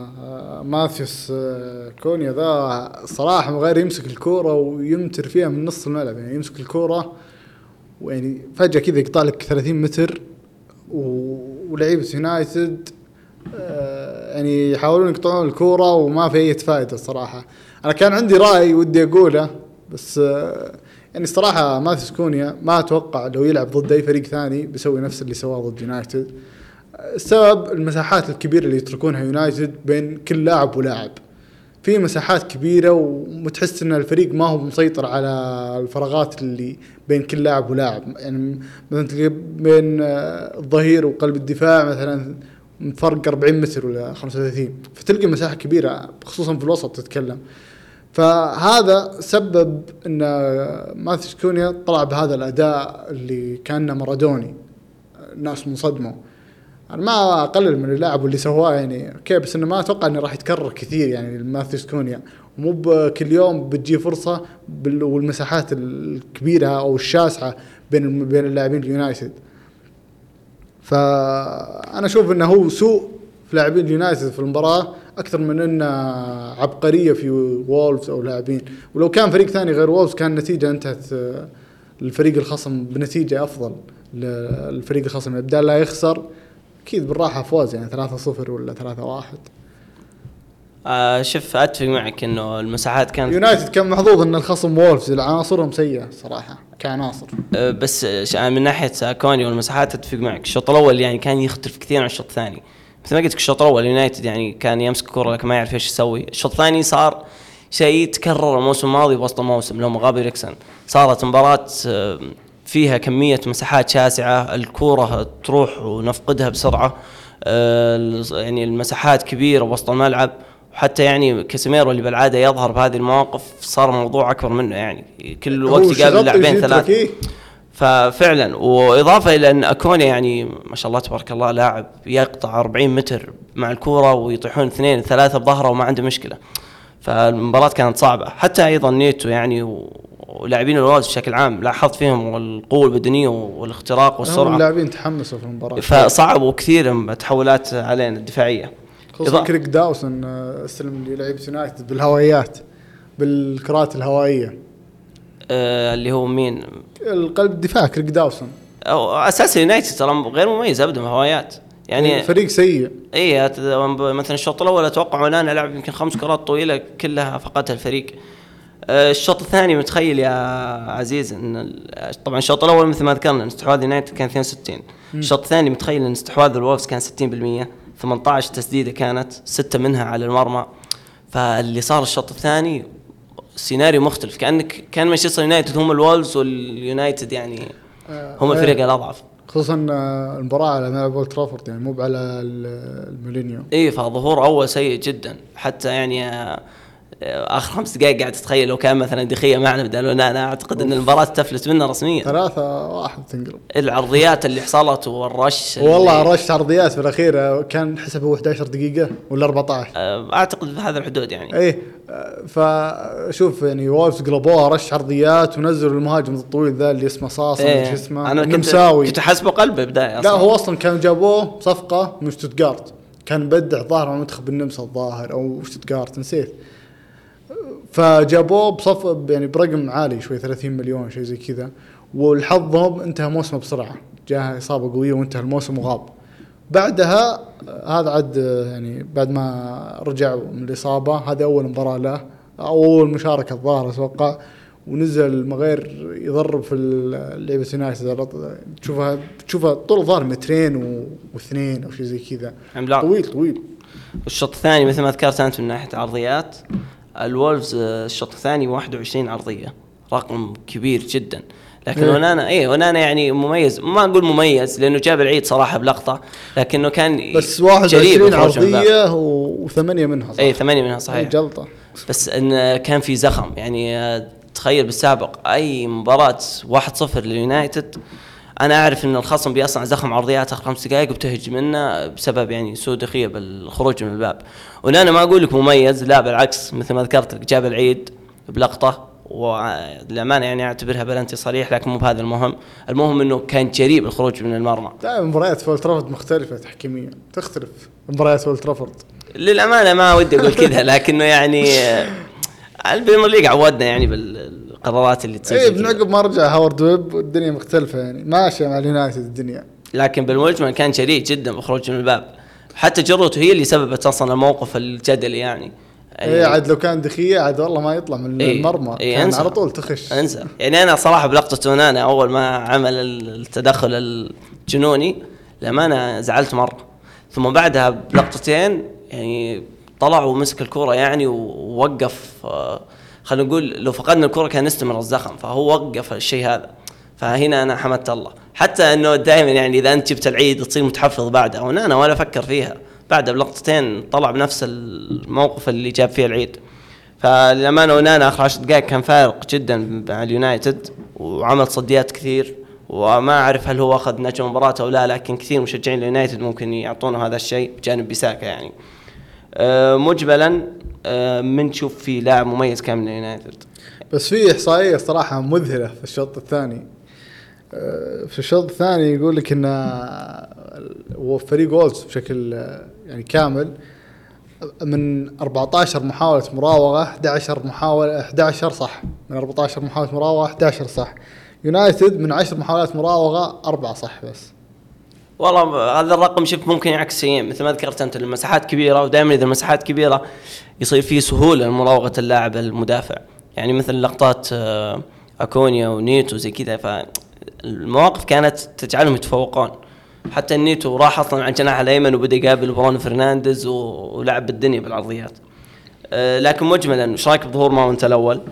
ماثيوس كونيا ذا صراحة غير يمسك الكورة ويمتر فيها من نص الملعب، يعني يمسك الكورة ويعني فجأة كذا يقطع لك 30 متر، ولعيبة يونايتد يعني يحاولون يقطعون الكورة وما في أي فائدة. الصراحة أنا كان عندي رأي ودي أقوله، بس يعني الصراحة ماثيوس كونيا ما أتوقع لو يلعب ضد أي فريق ثاني بيسوي نفس اللي سواه ضد يونايتد. السبب المساحات الكبيرة اللي يتركونها يونايتد بين كل لاعب ولاعب، في مساحات كبيرة ومتحس ان الفريق ما هو مسيطر على الفراغات اللي بين كل لاعب ولاعب. يعني مثلا تلقى بين الظهير وقلب الدفاع مثلا فرق 40 متر ولا 35، فتلقى مساحة كبيرة خصوصا في الوسط تتكلم. فهذا سبب ان ماثيوس كونيا طلع بهذا الاداء اللي كان مارادوني، الناس منصدموا. أنا ما أقلل من اللاعب واللي سواه يعني اوكي، بس انه ما اتوقع انه راح يتكرر كثير يعني ماثيوس كونيا، مو بكل يوم بتجي فرصه والمساحات الكبيره او الشاسعه بين اللاعبين اليونايتد. فانا اشوف انه هو سوء في لاعبين اليونايتد في المباراه اكثر من انه عبقريه في وولفز او لاعبين. ولو كان فريق ثاني غير وولفز كان النتيجه انتهت للفريق الخصم بنتيجه افضل للفريق الخصم، بدال لا يخسر أكيد بالراحة فوز يعني 3-0 ولا 3-1. شوف أتفق معك إنه المساحات كانت يونايتد كان محظوظ إن الخصم وولفز العناصرهم سيئة صراحة كعناصر. بس من ناحية كوني والمساحات أتفق معك. الشوط الأول يعني كان يختلف كثير عن الشوط الثاني، مثل ما قلت الشوط الأول يونايتد يعني كان يمسك الكرة لكن ما يعرف إيش يسوي. الشوط الثاني صار شيء تكرر الموسم الماضي بوسط الموسم لما غاب إريكسن، صارت مباراة فيها كمية مساحات شاسعة، الكرة تروح ونفقدها بسرعة، يعني المساحات كبيرة وسط الملعب، وحتى يعني كاسيميرو اللي بالعادة يظهر بهذه المواقف صار موضوع أكبر منه، يعني كل وقت يقابل لاعبين 3. ففعلا وإضافة إلى أن أكوني يعني ما شاء الله تبارك الله لاعب يقطع 40 متر مع الكرة ويطيحون 2-3 بظهره وما عنده مشكلة. فالمباراة كانت صعبة. حتى أيضا نيتو يعني ولاعبين الوولفز بشكل عام لاحظت فيهم القوة البدنية والاختراق والسرعة، اللاعبين تحمسوا في المباراة فصعبوا كثير التحولات علينا الدفاعية. خصوصا كريك داوسون استلم لي لعيبه يونايتد بالهوائيات، بالكرات الهوائيه. اللي هو مين؟ القلب الدفاع كريك داوسون. أو أساس يونايتد ترى غير مميز أبدا بهوايات يعني، فريق سيء. اي مثلا الشوط الاول اتوقع انا لعب يمكن 5 كرات طويله كلها فقدها الفريق. الشوط الثاني متخيل يا عزيز ان طبعا الشوط الاول مثل ما ذكرنا استحواذ يونايتد كان 62. الشوط الثاني متخيل ان استحواذ الوولفز كان 60%، 18 تسديده كانت 6 منها على المرمى. فاللي صار الشوط الثاني سيناريو مختلف، كان مانشستر يونايتد هم الوولفز واليونايتد يعني هم الفريق الاضعف، خصوصا المباراة على ملعب اولد ترافورد يعني مو على الميلينيوم. ايه فظهور اول سيء جدا، حتى يعني اخر 5 دقائق قاعد تتخيل لو كان مثلا دخية معنا بدل انا اعتقد ان المباراة تفلت منا رسميا 3-1 تنقلب. العرضيات اللي حصلت والرش والله رش عرضيات في الاخير كان حسبه 11 دقيقة ولا 14 اعتقد بهذا الحدود يعني. ايه فشوف يعني وولفز قلبوها رش عرضيات ونزلوا المهاجم الطويل ذا اللي اسمه صاصم إيه. اسمه انا كنت حاسبه قلبه بداية لا هو اصلا كانوا جابوه صفقة من شتوتغارت، كان بدع ظاهر مع منتخب النمسا الظاهر او شتوتغارت نسيت، فجابوه يعني برقم عالي شوي 30 مليون شيء زي كذا، والحظهم انتهى موسمه بسرعة، جاء إصابة قوية وانتهى الموسم وغاب. بعدها هذا عد يعني بعد ما رجع من الإصابة هذا أول مباراة له، أول مشاركة الظاهر أتوقع، ونزل مغير يضرب في اللعبة يونايتد، تشوفها طول الظاهر 2 أو شيء زي كذا، طويل. الشوط الثاني مثل ما ذكرت أنت من ناحية عرضيات الولفز الشوط الثاني 21 عرضية، رقم كبير جدا. لكن ونانا يعني مميز، ما نقول مميز لانه جاب العيد صراحه بلقطه، لكنه كان بس 21 عرضيه و8 منها صح. 8 منها صحيح جلطه، بس ان كان في زخم يعني. تخيل بالسابق اي مباراه 1-0 لليونايتد انا اعرف ان الخصم بيصنع زخم عرضيات اخر 5 دقائق وبتهج منه بسبب يعني سوء دخيه بالخروج من الباب. ونانا ما اقول لك مميز، لا بالعكس مثل ما ذكرت لك جاب العيد بلقطه، وللأمانة يعني أعتبرها بلنتي صريح، لكن مو بهذا المهم إنه كان جريء بالخروج من المرمى. دائما مباريات اولد ترافورد مختلفة تحكيميا، تختلف مباريات اولد ترافورد. للأمانة ما ودي أقول كذا لكنه يعني البريمير ليج عودنا يعني بالقرارات اللي تصير. بنعقب ما رجع هاورد ويب والدنيا مختلفة يعني ماشية مع اليونايتد الدنيا. لكن بالمجمل كان جريء جدا بالخروج من الباب، حتى جرته هي اللي سببت أصلا الموقف الجدلي يعني. عاد لو كان دخية عاد والله ما يطلع من المرمى، كان على طول تخش. انسى يعني. انا صراحه بلقطه انا اول ما عمل التدخل الجنوني لما انا زعلت مره، ثم بعدها بلقطتين يعني طلع ومسك الكرة يعني ووقف. خلينا نقول لو فقدنا الكرة كان نستمر الزخم، فهو وقف الشيء هذا. فهنا انا حمدت الله، حتى انه دائما يعني اذا انت جبت العيد تصير متحفظ بعدها، وانا ولا افكر فيها بعد بلقطتين طلع بنفس الموقف اللي جاب فيه العيد. فللأمانة ونانا آخر 10 دقائق كان فارق جدا مع اليونايتد، وعمل صديات كثير، وما أعرف هل هو أخذ نجم مباراة أو لا، لكن كثير مشجعين اليونايتد ممكن يعطونه هذا الشيء بجانب بيساكا يعني. مجملا من نشوف في لاعب مميز كامل اليونايتد. بس في إحصائية صراحة مذهلة في الشوط الثاني. في الشوط الثاني يقول لك إن فريق وولفز بشكل يعني كامل من 14 محاولة مراوغة 11 صح، من 14 محاولة مراوغة 11 صح. يونايتد من 10 محاولات مراوغة 4 صح بس. والله هذا الرقم شوف ممكن يعكس شيئين مثل ما ذكرت أنت، المساحات كبيرة، ودائما إذا المساحات كبيرة يصير فيه سهولة لمراوغة اللاعب المدافع، يعني مثل لقطات أكونيا ونيتو زي كذا، فالمواقف كانت تجعلهم يتفوقون. حتى النيتو راح أصلا عن جناح الأيمن وبدأ يقابل برونو فرنانديز ولعب بالدنيا بالعرضيات. لكن مجملا ايش رايك بظهور ماونت الأول؟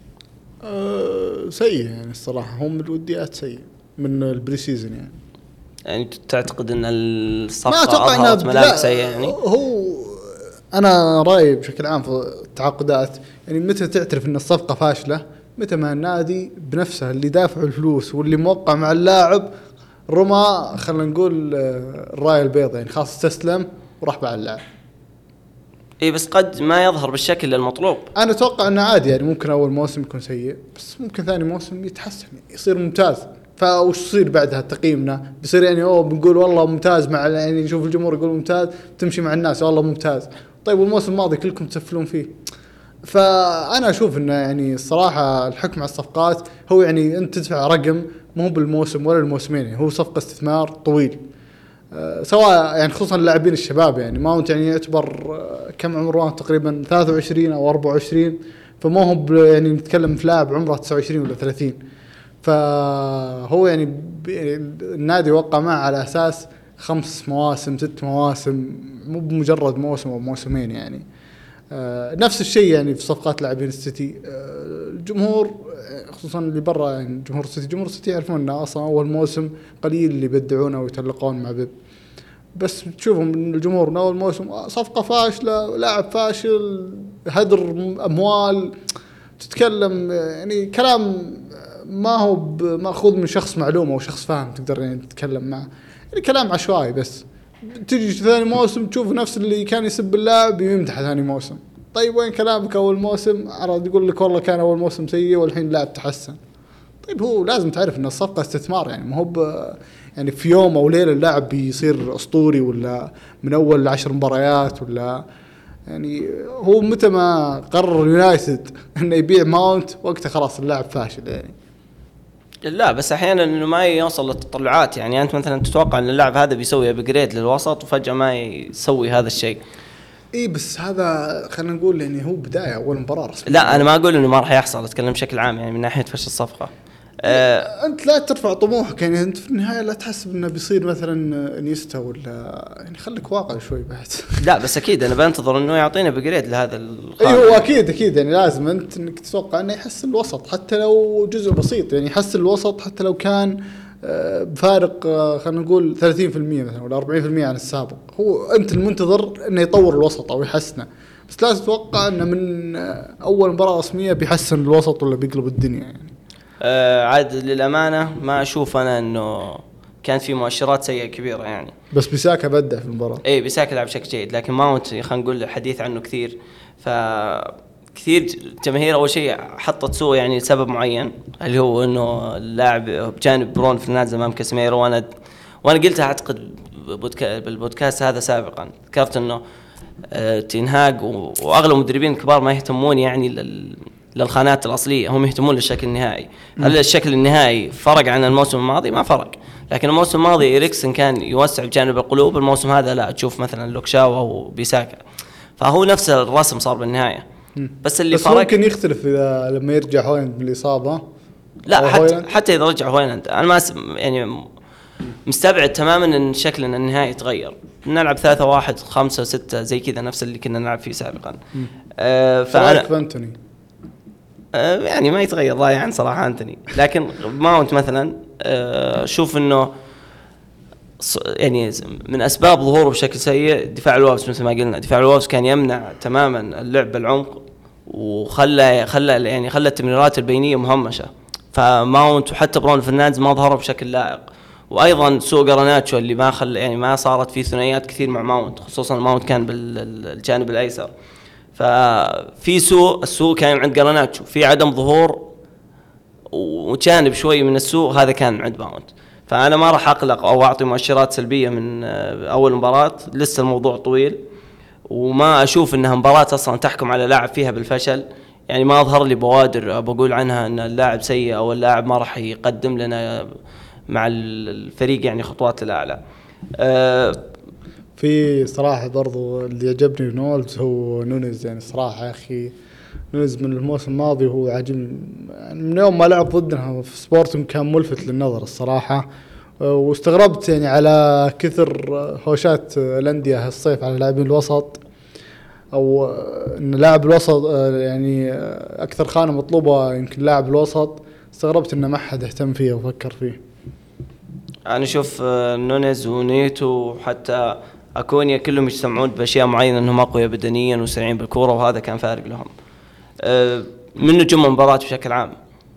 سيء يعني الصراحة، هم الوديات سيء من البري سيزن يعني تعتقد ان الصفقة أظهرت ملامح سيئة يعني؟ هو أنا رأيي بشكل عام في التعاقدات يعني متى تعترف ان الصفقة فاشلة؟ متى ما النادي بنفسه اللي دافع الفلوس واللي موقع مع اللاعب رمى خلينا نقول الراية البيضاء، يعني خلاص استسلم وراح بعد اللاعب. اي بس قد ما يظهر بالشكل المطلوب. انا اتوقع انه عادي يعني، ممكن اول موسم يكون سيء بس ممكن ثاني موسم يتحسن يصير ممتاز فوش يصير بعدها تقييمنا بيصير يعني بنقول والله ممتاز مع يعني نشوف الجمهور يقول ممتاز تمشي مع الناس والله ممتاز. طيب والموسم الماضي كلكم تسفلون فيه. فأنا أشوف إنه يعني الصراحة الحكم على الصفقات هو يعني أنت تدفع رقم مو بالموسم ولا الموسمين، يعني هو صفقة استثمار طويل. سواء يعني خصوصا اللاعبين الشباب، يعني ماونت يعني يعتبر كم عمره تقريبا 23 أو 24، فما هو يعني نتكلم في لاعب عمره 29 ولا 30. فهو يعني النادي وقع معه على أساس 5 مواسم 6 مواسم، مو بمجرد موسم أو موسمين يعني. نفس الشيء يعني في صفقات لاعبين السيتي. الجمهور خصوصا اللي برا، يعني جمهور السيتي يعرفون انه اصلا اول موسم قليل اللي يبدعونه ويتلقون مع بيب، بس تشوفهم من الجمهور من اول موسم صفقه فاشله، لاعب فاشل، هدر اموال، تتكلم يعني كلام ما هو ماخوذ من شخص معلومه او شخص فاهم تقدر يعني تتكلم معه، يعني كلام عشوائي. بس تجي ثاني موسم تشوف نفس اللي كان يسب اللاعب يمدح ثاني موسم. طيب وين كلامك اول موسم؟ عرض يقول لك والله كان اول موسم سيء والحين لاعب تحسن. طيب هو لازم تعرف ان الصفقه استثمار، يعني ما هو يعني في يوم او ليله اللاعب بيصير اسطوري ولا من اول 10 مباريات ولا يعني. هو متى ما قرر اليونايتد انه يبيع ماونت وقتها خلاص اللاعب فاشل يعني. لا بس احيانا انه ما يوصل للتطلعات، يعني انت مثلا تتوقع ان اللاعب هذا بيسوي ابجريد للوسط وفجاه ما يسوي هذا الشيء. اي بس هذا خلينا نقول يعني هو بدايه اول مباراه رسميه. لا انا ما اقول انه ما راح يحصل، اتكلم بشكل عام يعني من ناحيه فشل الصفقه. انت لا ترفع طموحك، يعني انت في النهايه لا تحسب انه بيصير مثلا انيستا ولا، يعني خليك واقعي شوي بعد. لا بس اكيد انا بنتظر انه يعطينا بجريد لهذا اي هو اكيد يعني لازم انت انك تتوقع انه يحسن الوسط حتى لو جزء بسيط، يعني يحسن الوسط حتى لو كان بفارق خلينا نقول 30% مثلا ولا 40% عن السابق. هو انت المنتظر انه يطور الوسط او يحسنه، بس لازم تتوقع انه من اول مباراه رسميه بيحسن الوسط ولا بيقلب الدنيا يعني. عاد للأمانة ما أشوف أنا إنه كان في مؤشرات سيئة كبيرة يعني. بس بيساكا بدع في المباراة. إيه بيساكا لعب بشكل جيد، لكن ماونت خلينا نقول الحديث عنه كثير، فكثير جماهير أول شيء حطت سوء يعني لسبب معين اللي هو إنه اللاعب بجانب برون فرنانديز أمام كاسيميرو. وأنا قلتها أعتقد بالبودكاست هذا سابقا، ذكرت إنه تنهاج وأغلب المدربين الكبار ما يهتمون يعني للخانات الأصلية، هم يهتمون للشكل النهائي. هل الشكل النهائي فرق عن الموسم الماضي؟ ما فرق، لكن الموسم الماضي إريكسن كان يوسع بجانب القلوب، الموسم هذا لا، تشوف مثلا لوكشاو أو بيساكا، فهو نفس الرسم صار بالنهاية. بس اللي فرق ممكن يختلف إذا لما يرجع هويلاند بالإصابة. لا حتى إذا رجع هويلاند أنا ما يعني مستبعد تماما ان شكلنا النهائي يتغير، نلعب 3-1 5-6 زي كذا نفس اللي كنا نلعب فيه سابقا. فأنا أنتوني يعني ما يتغير ضايع عن صراحة أنتوني، لكن ماونت مثلا شوف إنه يعني من أسباب ظهوره بشكل سيء دفاع الوولفز. مثل ما قلنا دفاع الوولفز كان يمنع تماما اللعب بالعمق، وخلى التمريرات البينية مهمشة. فماونت وحتى برون فرنانديز ما ظهروا بشكل لائق، وايضا سوء جراناتشو اللي ما صارت فيه ثنائيات كثير مع ماونت، خصوصا ماونت كان بالجانب الايسر. ففي السوء كان عند جراناتشو، في عدم ظهور وجانب شوي من السوء هذا كان عند ماونت. فانا ما راح اقلق او اعطي مؤشرات سلبيه من اول مباراه، لسه الموضوع طويل، وما اشوف انها مباراه اصلا تحكم على لاعب فيها بالفشل. يعني ما اظهر لي بوادر بقول عنها ان اللاعب سيء او اللاعب ما راح يقدم لنا مع الفريق يعني خطوات للأعلى. في صراحة برضو اللي عجبني نولز هو نونيز، يعني صراحة يا أخي نونيز من الموسم الماضي وهو عاجبني، يعني من يوم ما لعب ضدنا في سبورتنج كان ملفت للنظر الصراحة. واستغربت يعني على كثر هوشات الأندية هالصيف على لاعبين الوسط، أو إن لاعب الوسط يعني أكثر خانة مطلوبة يمكن لاعب الوسط. استغربت إن ما حد اهتم فيه وفكر فيه. أنا أشوف نونيز ونيتو وحتى أكونيا كلهم يجتمعون بأشياء معينة، أنهم أقوياء بدنيا وسريعين بالكرة، وهذا كان فارق لهم. من نجوم المباراة بشكل عام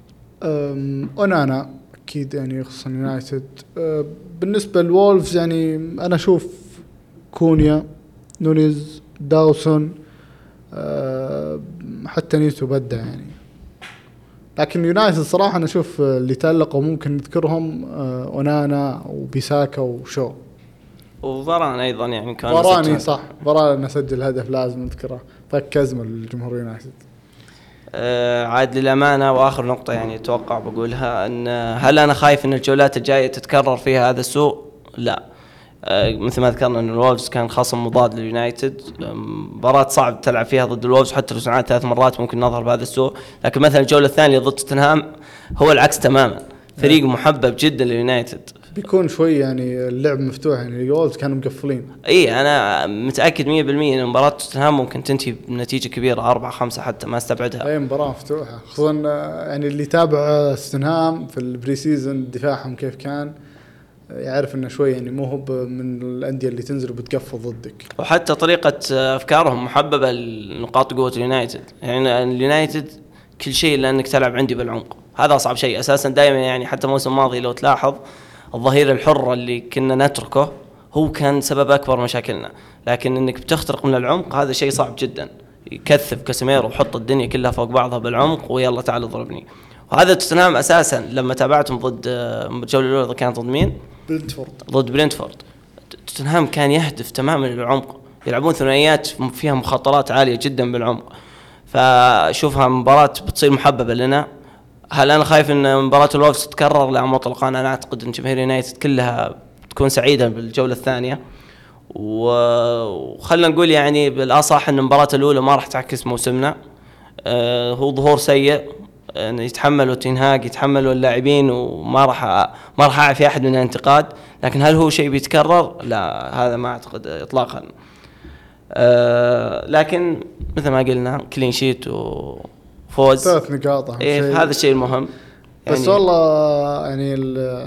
أنا أكيد يعني خصوصا يونايتد. بالنسبة للوولفز يعني أنا أشوف كونيا، نونيز، داوسون، حتى نيتو بدأ يعني. لكن يونايتد صراحة أنا أشوف اللي تألقوا ممكن نذكرهم أونانا وبيساكا وشو وفاران ايضا يعني كان فاراني صح، فاران سجل هدف لازم نذكره، فك أزمة للجمهور يونايتد. عاد للأمانة وآخر نقطة يعني أتوقع بقولها أن هل أنا خايف أن الجولات الجاية تتكرر فيها هذا السوء؟ لا. مثل ما ذكرنا أن الولفز كان خصم مضاد لليونايتد، مباراة صعب تلعب فيها ضد الولفز حتى لو سمعت 3 مرات ممكن نظهر بهذا السوء. لكن مثلا الجولة الثانية ضد توتنهام هو العكس تماما، فريق محبب جدا لليونايتد، بيكون شوي يعني اللعب مفتوح، يعني الولفز كانوا مقفلين. اي انا متاكد 100% ان مباراه توتنهام ممكن تنتهي بنتيجه كبيره 4-5 حتى ما استبعدها. اي مباراه مفتوحه، خصوصا يعني اللي تابع توتنهام في البري سيزون دفاعهم كيف كان يعرف انه شوي يعني مو هو من الانديه اللي تنزل وبتقفل ضدك، وحتى طريقه افكارهم محببه لنقاط قوه اليونايتد. يعني اليونايتد كل شيء لانك تلعب عندي بالعمق، هذا اصعب شيء اساسا دائما. يعني حتى الموسم الماضي لو تلاحظ الظهير الحر اللي كنا نتركه هو كان سبب اكبر مشاكلنا، لكن انك بتخترق من العمق هذا شيء صعب جدا. يكثف كاسيميرو وحط الدنيا كلها فوق بعضها بالعمق ويلا تعال اضربني. وهذا توتنهام اساسا لما تابعتهم ضد الجوله الاولى كانت ضد مين؟ ضد برينتفورد. توتنهام كان يهدف تماما للعمق، يلعبون ثنائيات فيها مخاطرات عاليه جدا بالعمق. فشوفها مباراه بتصير محببه لنا. هل انا خايف ان مباراه الولفز تتكرر؟ لا مطلقا. انا اعتقد ان جماهير يونايتد كلها تكون سعيده بالجوله الثانيه، وخلنا نقول يعني بالاصح ان المباراه الاولى ما راح تعكس موسمنا. هو ظهور سيء يتحمله تنهاج، يتحمله اللاعبين، وما راح اعفي احد من الانتقاد. لكن هل هو شيء بيتكرر؟ لا هذا ما اعتقد اطلاقا. لكن مثل ما قلنا كلين شيت وفوز 3 نقاط هذا الشيء المهم يعني. بس والله يعني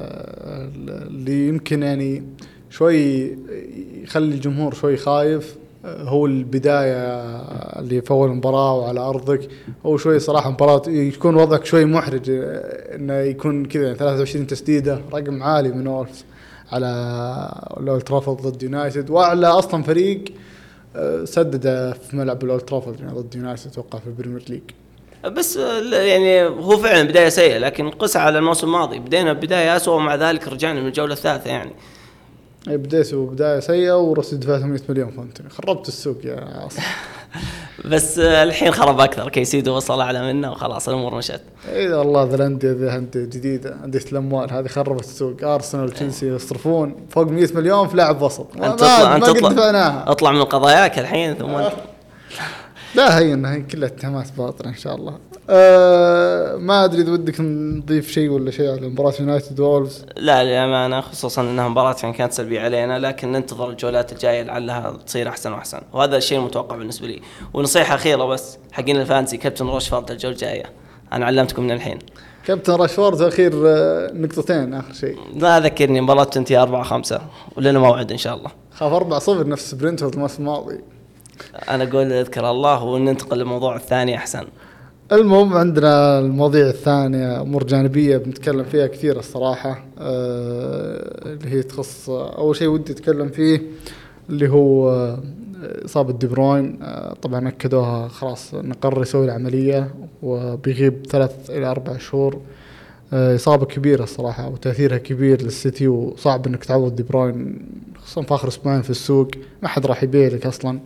اللي يمكن يعني شوي يخلي الجمهور شوي خايف هو البداية اللي في أول مباراة وعلى أرضك. هو شوي صراحة مباراة يكون وضعك شوي محرج إنه يكون كذا 23 تسديدة، رقم عالي من وولفز على الأولد ترافورد ضد يونايتد، وأعلى أصلا فريق سدد في ملعب الأولد ترافورد يعني ضد يونايتد توقع في البريمير ليج. بس يعني هو فعلا بداية سيئة، لكن قس على الموسم الماضي بدينا بداية أسوأ ومع ذلك رجعنا من الجولة الثالثة. يعني بداية سيئة ورصيد دفعتهم 100 مليون فهمت، خربت السوق يا أصلا. بس الحين خرب أكثر، كيسيدو وصل أعلى منه وخلاص الأمور مشت. إيه والله ذا الأندية جديدة أندية الأموال هذه خربت السوق. أرسنال وتشيلسي يصرفون فوق 100 مليون في لاعب وسط. أنت أطلع من قضاياك الحين ثم لا هي كلها اتهامات باطلة إن شاء الله. ما أدري إذا ودك نضيف شيء ولا شيء على مباراة يونايتد وولفز. لا للأمانة خصوصا أنها مباراة كانت سلبية علينا، لكن ننتظر الجولات الجاية لعلها تصير أحسن وأحسن، وهذا الشيء المتوقع بالنسبة لي. ونصيحة أخيرة بس حقين الفانسي، كابتن راشفورد الجولة الجاية أنا علمتكم من الحين. كابتن راشفورد أخير نقطتين آخر شيء. لا ذكرني مباراة تنتهي 4-5 ولنا موعد إن شاء الله. خاف 4-0 نفس برينتفورد الموسم الماضي. أنا أقول اذكر الله وننتقل للموضوع الثاني أحسن. المهم عندنا المواضيع الثانية أمور جانبية بنتكلم فيها كثير الصراحة. اللي هي تخص أول شيء ودي أتكلم فيه اللي هو إصابة دي بروين. طبعا أكدوها خلاص نقرر يسوي العملية وبيغيب 3 إلى 4 شهور. إصابة كبيرة الصراحة وتأثيرها كبير للسيتي، وصعب إنك تعوض دي بروين خصوصا في آخر أسبوعين في السوق، ما حد راح يبيع لك أصلا.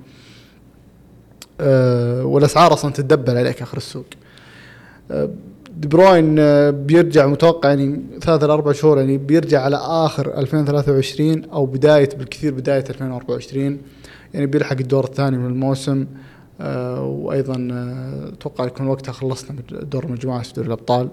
والأسعار أصلا تتدبل عليك آخر السوق. دي بروين بيرجع متوقع يعني 3 إلى 4 شهور، يعني بيرجع على آخر 2023 أو بالكثير بداية 2024، يعني بيلحق الدور الثاني من الموسم. وأيضا أتوقع يكون وقتها خلصنا دور مجموعة في دوري الأبطال.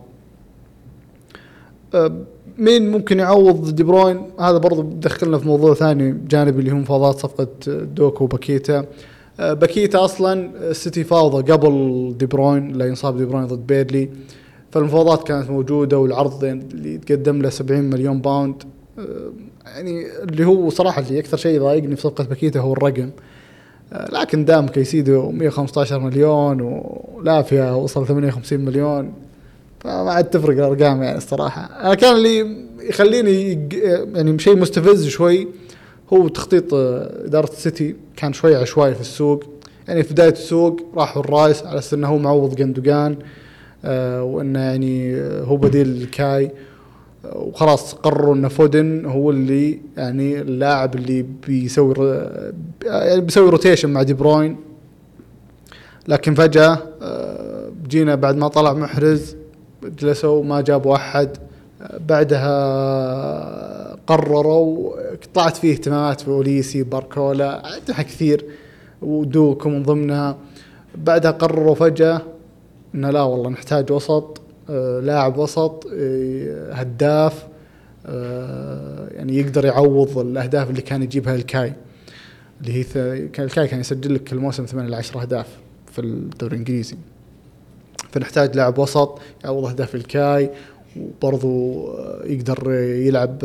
مين ممكن يعوض دي بروين؟ هذا برضو بدخلنا في موضوع ثاني جانبي اللي هو مفاوضات صفقة دوكو وباكيتا. باكيتا أصلا السيتي فاوضة قبل دي بروين لا ينصاب دي بروين ضد بيرلي، فالمفاوضات كانت موجودة والعرض اللي تقدم له 70 مليون باوند. يعني اللي هو صراحة اللي أكثر شيء ضايقني في صفقة باكيتا هو الرقم. لكن دام كيسيدو 115 مليون ولا فيها وصل 58 مليون فما عاد تفرق الأرقام يعني الصراحة. أنا كان اللي يخليني يعني شيء مستفز شوي هو تخطيط إدارة السيتي، كان شوي عشوائي في السوق. يعني في بداية السوق راحوا الرايس على أساس أنه هو معوض جندوجان، وانه يعني هو بديل كاي، وخلاص قرروا ان فودن هو اللي يعني اللاعب اللي بيسوي روتيشن مع دي بروين. لكن فجأة جينا بعد ما طلع محرز جلسوا ما جابوا أحد. بعدها قرروا، طلعت فيه اهتمامات بأوليسي باركولا عندها كثير ودوكم من ضمنها. بعدها قرروا فجأة إن لا والله نحتاج وسط، لاعب وسط هداف، يعني يقدر يعوض الأهداف اللي كان يجيبها الكاي، اللي هي الكاي كان يسجل لك الموسم 8 إلى 10 أهداف في الدوري الإنجليزي. فنحتاج لاعب وسط يعوض أهداف الكاي، وبرضو يقدر يلعب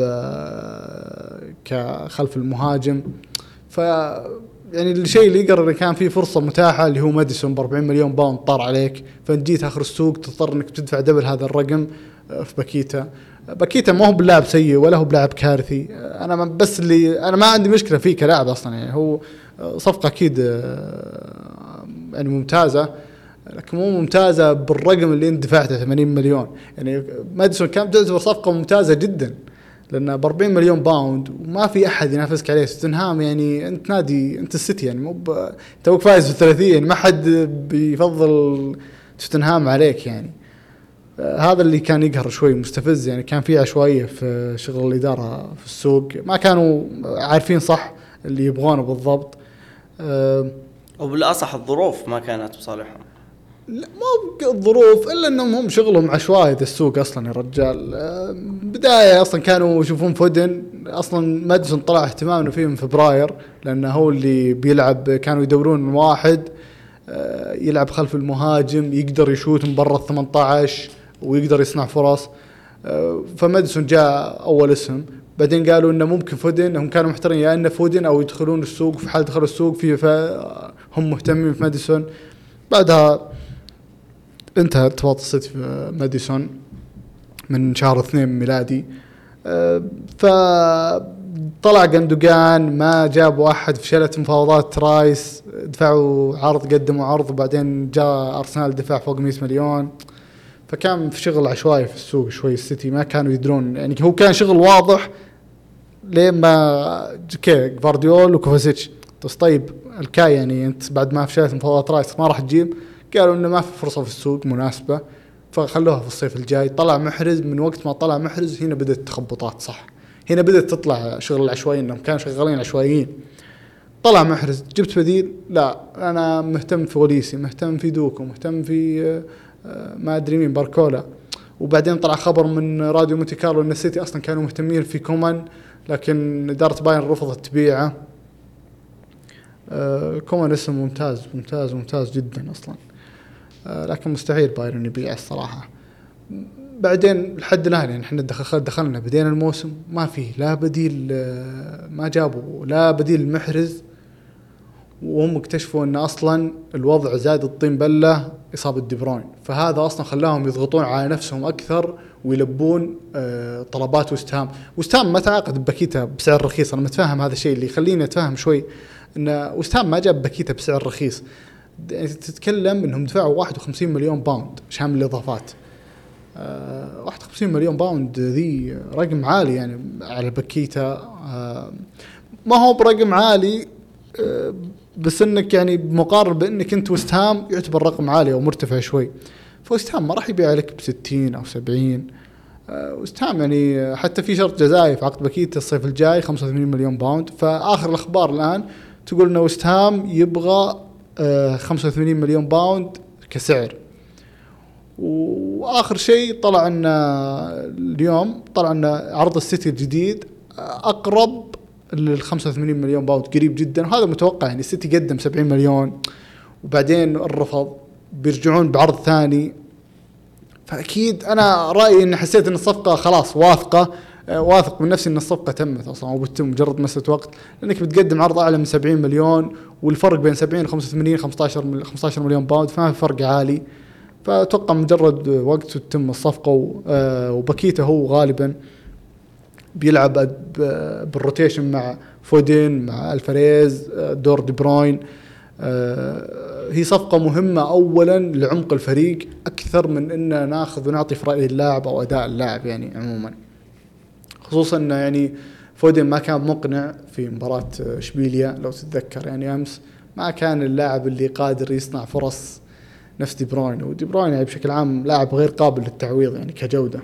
كخلف المهاجم. ف يعني الشيء اللي يقرر كان فيه فرصة متاحة اللي هو ماديسون ب40 مليون باوند طار عليك، فانت جيت آخر السوق تضطر انك تدفع دبل هذا الرقم في باكيتا ما هو بلاعب سيء ولا هو بلاعب كارثي. انا بس اللي انا ما عندي مشكلة فيه كلاعب اصلا، يعني هو صفقة اكيد يعني ممتازة، لكن مو ممتازة بالرقم اللي انت دفعته 80 مليون. يعني ماديسون كان تعتبر صفقة ممتازة جدا لأنه ب40 مليون باوند وما في أحد ينافسك عليه. توتنهام يعني أنت نادي، أنت السيتي يعني مو توك فايز بالثلاثية، يعني ما حد بيفضل توتنهام عليك يعني. هذا اللي كان يقهر شوي مستفز، يعني كان في عشوائية في شغل الإدارة في السوق، ما كانوا عارفين صح اللي يبغونه بالضبط. وبالأصح الظروف ما كانت بصالحهم. لا مو الظروف الا انهم هم شغلهم عشوائي السوق اصلا يا رجال. بدايه اصلا كانوا يشوفون فودن، اصلا ماديسون طلع اهتمامنا فيه من فبراير لانه هو اللي بيلعب، كانوا يدورون واحد يلعب خلف المهاجم يقدر يشوت من برا ال18 ويقدر يصنع فرص. فماديسون جاء اول اسم، بعدين قالوا انه ممكن فودن، هم كانوا محتارين يا انه فودن او يدخلون السوق، في حال دخلوا السوق هم مهتمين في ماديسون. بعدها انتهى ارتباط السيتي في ماديسون من شهر 2 ميلادي. فطلع جندوجان، ما جابوا أحد، فشلت مفاوضات رايس، دفعوا عرض قدموا عرض، وبعدين جاء أرسنال دفع فوق 100 مليون. فكان في شغل عشوائي في السوق شوي. السيتي ما كانوا يدرون، يعني هو كان شغل واضح لما جوارديول وكوفاسيتش. طيب الكاي يعني انت بعد ما فشلت مفاوضات رايس ما راح تجيب، قالوا انه ما في فرصة في السوق مناسبة فخلوها في الصيف الجاي. طلع محرز، من وقت ما طلع محرز هنا بدأت التخبطات، صح هنا بدأت تطلع شغل العشوائي، انهم كانوا شغالين عشوائيين. طلع محرز، جبت بديل، لا انا مهتم في غوليسي، مهتم في دوكو، مهتم في ما ادري مين باركولا. وبعدين طلع خبر من راديو مونتي كارلو ان السيتي اصلا كانوا مهتمين في كومان، لكن ادارة بايرن رفضت تبيعه. كومان اسم ممتاز ممتاز ممتاز جدا اصلا، لكن مستحيل بايرن يبيع الصراحة. بعدين لحد الآن يعني احنا دخلنا بدينا الموسم ما فيه لا بديل، ما جابوا لا بديل محرز، وهم اكتشفوا ان اصلا الوضع زاد الطين بلة اصابة دي بروين، فهذا اصلا خلاهم يضغطون على نفسهم اكثر ويلبون طلبات وستهام ما تعاقد بباكيتا بسعر رخيص. انا متفهم هذا الشيء اللي يخليني اتفهم شوي ان وستهام ما جاب باكيتا بسعر رخيص. تتكلم انهم دفعوا 51 مليون باوند شامل الاضافات. 51 مليون باوند ذي رقم عالي يعني على باكيتا. ما هو برقم عالي، بس انك يعني بمقارنة بانك انت وستهام يعتبر رقم عالي او مرتفع شوي. فوستهام ما راح يبيع لك ب60 او 70. وستهام يعني حتى في شرط جزائي في عقد باكيتا الصيف الجاي 85 مليون باوند. فاخر الاخبار الان تقول ان وستهام يبغى 85 مليون باوند كسعر. واخر شيء طلع ان اليوم طلع ان عرض السيتي الجديد اقرب لل 85 مليون باوند، قريب جدا، وهذا متوقع. يعني السيتي قدم 70 مليون وبعدين الرفض، بيرجعون بعرض ثاني. فاكيد انا رايي ان حسيت ان الصفقه خلاص واثق من نفسي ان الصفقه تمت اصلا وبتتم مجرد مسألة وقت، لانك بتقدم عرض اعلى من 70 مليون، والفرق بين 70 و 85 15 مليون باوند، فما في فرق عالي. فاتوقع مجرد وقت وتتم الصفقه. وباكيتا هو غالبا بيلعب بالروتيشن مع فودين مع الفاريز دور دي بروين. هي صفقة مهمة أولا لعمق الفريق أكثر من إن ناخذ ونعطي في رأي اللاعب أو أداء اللاعب يعني عموما، خصوصا إنه يعني فودن ما كان مقنع في مباراة إشبيليا لو تتذكر يعني أمس، ما كان اللاعب اللي قادر يصنع فرص نفس دي بروين، ودي بروين يعني بشكل عام لاعب غير قابل للتعويض يعني كجودة.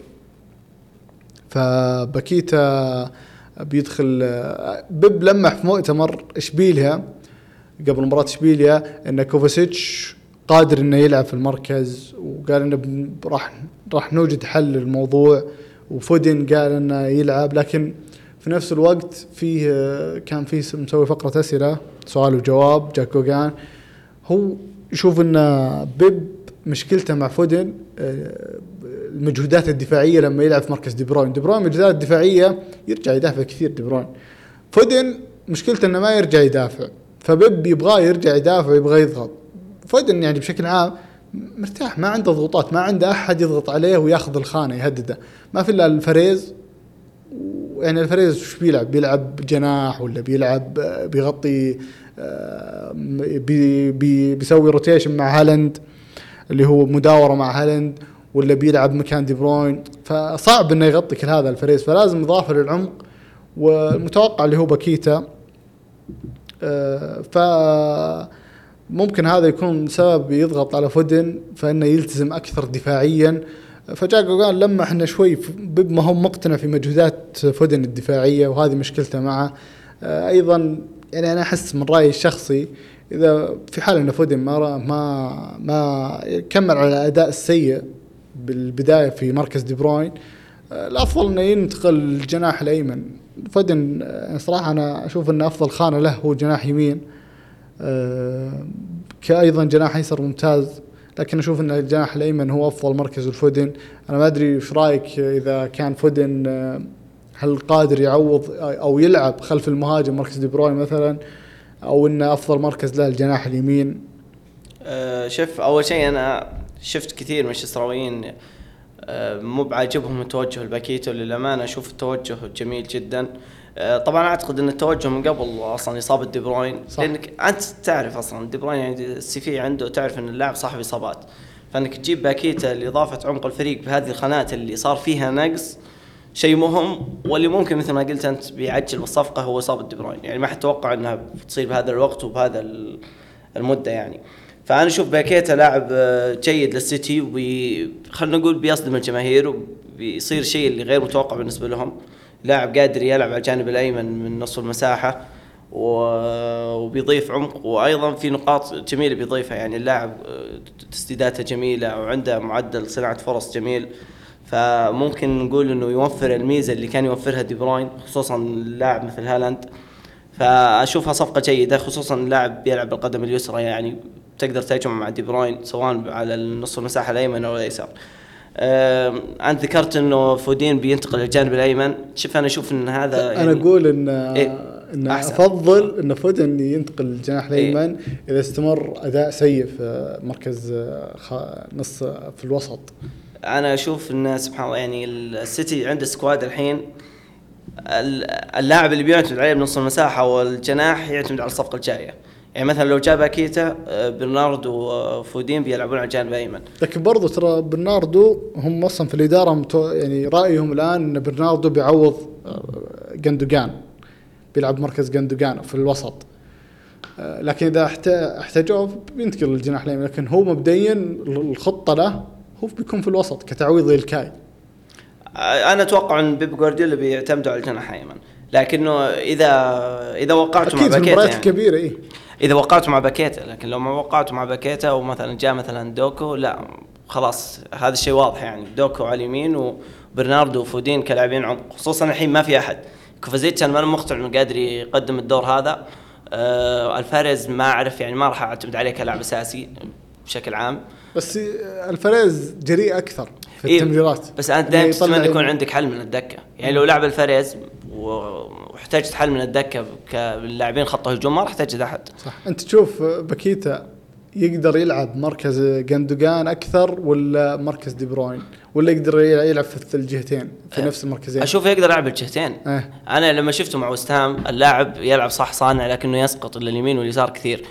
فبكيتا بيدخل بيب لمح في مؤتمر إشبيليا قبل مباراة إشبيليا إن كوفاسيتش قادر إنه يلعب في المركز، وقال إنه راح نوجد حل للموضوع، وفودن قال إنه يلعب. لكن في نفس الوقت كان فيه مسوي فقرة أسئلة سؤال وجواب جاك جوغان، هو يشوف إن بيب مشكلته مع فودن المجهودات الدفاعية لما يلعب في مركز دي بروين مجهودات دفاعية يرجع يدافع كثير دي بروين. فودن مشكلته إنه ما يرجع يدافع، فبيب يبغاه يرجع يدافع ويبغى يضغط. فودن يعني بشكل عام مرتاح، ما عنده ضغوطات، ما عنده أحد يضغط عليه وياخذ الخانة يهدده، ما في إلا الفريز. يعني الفريز وش بيلعب جناح ولا بيلعب بيغطي بيسوي روتيشن مع هالاند اللي هو مداورة مع هالاند، ولا بيلعب مكان دي بروين، فصعب انه يغطي كل هذا الفريز، فلازم اضافه للعمق. والمتوقع اللي هو باكيتا، فممكن هذا يكون سبب يضغط على فودن فانه يلتزم اكثر دفاعيا. فجاكو قال لما احنا شوي ما هم مقتنع في مجهودات فودن الدفاعيه، وهذه مشكلته معه. ايضا يعني انا احس من رايي الشخصي اذا في حال ان فودن ما كمل على الاداء السيء بالبدايه في مركز دي بروين، الافضل انه ينتقل الجناح الايمن. فودن صراحه انا اشوف ان افضل خانه له هو جناح يمين، كايضا جناح ايسر ممتاز، لكن اشوف ان الجناح الايمن هو افضل مركز الفودن. انا ما ادري ايش رايك اذا كان فودن هل قادر يعوض او يلعب خلف المهاجم مركز دي بروين مثلا، او انه افضل مركز له الجناح اليمين؟ شوف، اول شيء انا شفت كثير من الشسراويين مو بعاجبهم التوجه الباكيتو، للامانه اشوف التوجه جميل جدا. طبعا اعتقد ان التوجه من قبل اصلا اصابه دي بروين، لانك انت تعرف اصلا دي بروين يعني السي في عنده، تعرف ان اللاعب صاحب اصابات، فانك تجيب باكيتا لاضافه عمق الفريق بهذه الخانات اللي صار فيها نقص شيء مهم، واللي ممكن مثل ما قلت انت بيعجل بالصفقه هو اصابه دي بروين. يعني ما حد توقع انها تصير بهذا الوقت وبهذا المده يعني. فانا اشوف باكيتا لاعب جيد للسيتي، وخلنا نقول بيصدم الجماهير وبيصير شيء اللي غير متوقع بالنسبه لهم. لاعب قادر يلعب على الجانب الايمن من نصف المساحه وبيضيف عمق، وايضا في نقاط جميله بيضيفها. يعني اللاعب تسديداته جميله وعنده معدل صناعه فرص جميل، فممكن نقول انه يوفر الميزه اللي كان يوفرها دي بروين، خصوصا اللاعب مثل هالاند. فاشوفها صفقه جيده، خصوصا اللاعب بيلعب بالقدم اليسرى، يعني تقدر تجمع مع دي بروين سواء على النص المساحه الايمن او الايسر. انت ذكرت انه فودين بينتقل للجانب الايمن. شوف انا اشوف ان هذا يعني انا اقول ان افضل ان فودين ينتقل للجناح الايمن اذا استمر اداء سيء في مركز نص في الوسط. انا اشوف ان سبحان الله يعني السيتي عنده سكواد الحين، اللاعب اللي بيعتمد عليه بنص المساحه والجناح يعتمد على الصفقه الجايه. يعني مثلا لو جاب اكيتا، برناردو وفودين بيلعبون على الجانب الايمن. لكن برضو ترى برناردو هم اصلا في الاداره يعني رايهم الان ان برناردو بيعوض جندوجان، بيلعب مركز جندوجان في الوسط. لكن اذا احتاجوه بينتقل للجناح الايمن، لكن هو مبدئيا الخطه له هو بيكون في الوسط كتعويض للكاي. انا اتوقع ان بيب جوارديولا بيعتمدوا على الجناح الايمن، لكنه اذا وقعتوا مع باكيتا يعني كبيره إيه؟ اذا وقعتوا مع باكيتا، لكن لو ما وقعتوا مع باكيتا ومثلا جاء مثلا دوكو، لا خلاص هذا الشيء واضح. يعني دوكو على اليمين وبرناردو وفودين كلاعبين عمق، خصوصا الحين ما في احد. كوفازيتش انا ما مقتنع انه قادر يقدم الدور هذا. الفاريز ما اعرف، يعني ما راح اعتمد عليه كلاعب اساسي بشكل عام، بس الفاريز جريء اكثر في التمريرات. بس انت دائما تتمنى يكون عندك حل من الدكه. يعني لو لعب الفاريز واحتاجت حل من الدكه كلاعبين خط هجوم ما راح تجد احد. صح. انت تشوف باكيتا يقدر يلعب مركز جندوجان اكثر ولا مركز دي بروين، ولا يقدر يلعب في الجهتين في نفس المركزين؟ اشوف يقدر يلعب الجهتين. انا لما شفته مع وستهام اللاعب يلعب صح صانع، لكنه يسقط الى اليمين واليسار كثير.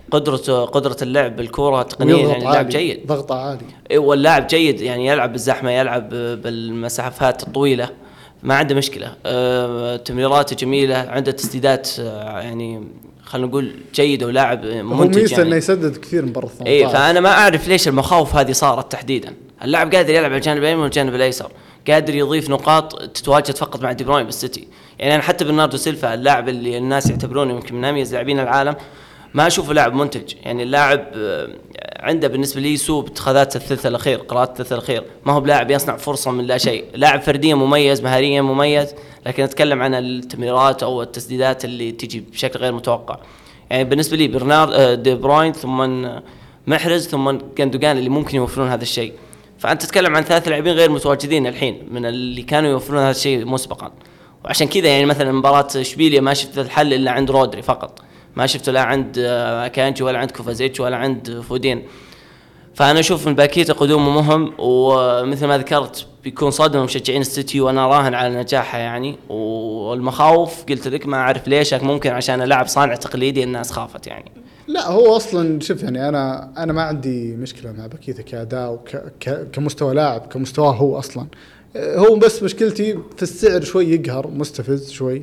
قدرة اللعب بالكرة تقنيا، يعني اللاعب جيد، ضغطه عالي. واللاعب جيد يعني يلعب بالزحمة، يلعب بالمسافات الطويلة، ما عنده مشكلة. تمريراته جميلة، عنده تسديدات يعني خلينا نقول جيدة، ولاعب منتج هو ميزة يعني انه يسدد كثير من برا 18. اي، فانا ما اعرف ليش المخاوف هذه صارت تحديدا. اللاعب قادر يلعب على الجانب الايمن والجانب الايسر، قادر يضيف نقاط تتواجد فقط مع دي بروين بالسيتي. يعني انا حتى برناردو سيلفا اللاعب اللي الناس يعتبرونه يمكن من اميز لاعبين العالم، ما اشوفه لاعب منتج. يعني اللاعب عنده بالنسبه لي سوء باتخاذات الثلث الاخير، قراءات الثلث الاخير، ما هو بلاعب يصنع فرصه من لا شيء. لاعب فرديا مميز، مهاريا مميز، لكن اتكلم عن التمريرات او التسديدات اللي تجي بشكل غير متوقع. يعني بالنسبه لي برنارد دي بروين، ثم محرز، ثم جندوجان اللي ممكن يوفرون هذا الشيء. فانت تتكلم عن 3 لاعبين غير متواجدين الحين من اللي كانوا يوفرون هذا الشيء مسبقا. وعشان كذا يعني مثلا مباراة اشبيليا ما شفت الحل الا عند رودري فقط، ما شفته لا عند كانجي ولا عند كوفازيتش ولا عند فودين. فانا اشوف من باكيتا قدومه مهم، ومثل ما ذكرت بيكون صدمه مشجعين السيتي، وانا راهن على نجاحها يعني. والمخاوف قلت لك ما اعرف ليش، ممكن عشان لاعب صانع تقليدي الناس خافت يعني. لا هو اصلا شوف يعني انا ما عندي مشكله مع باكيتا كاداء كمستوى لاعب، كمستواه هو اصلا. هو بس مشكلتي في السعر شوي يقهر، مستفز شوي.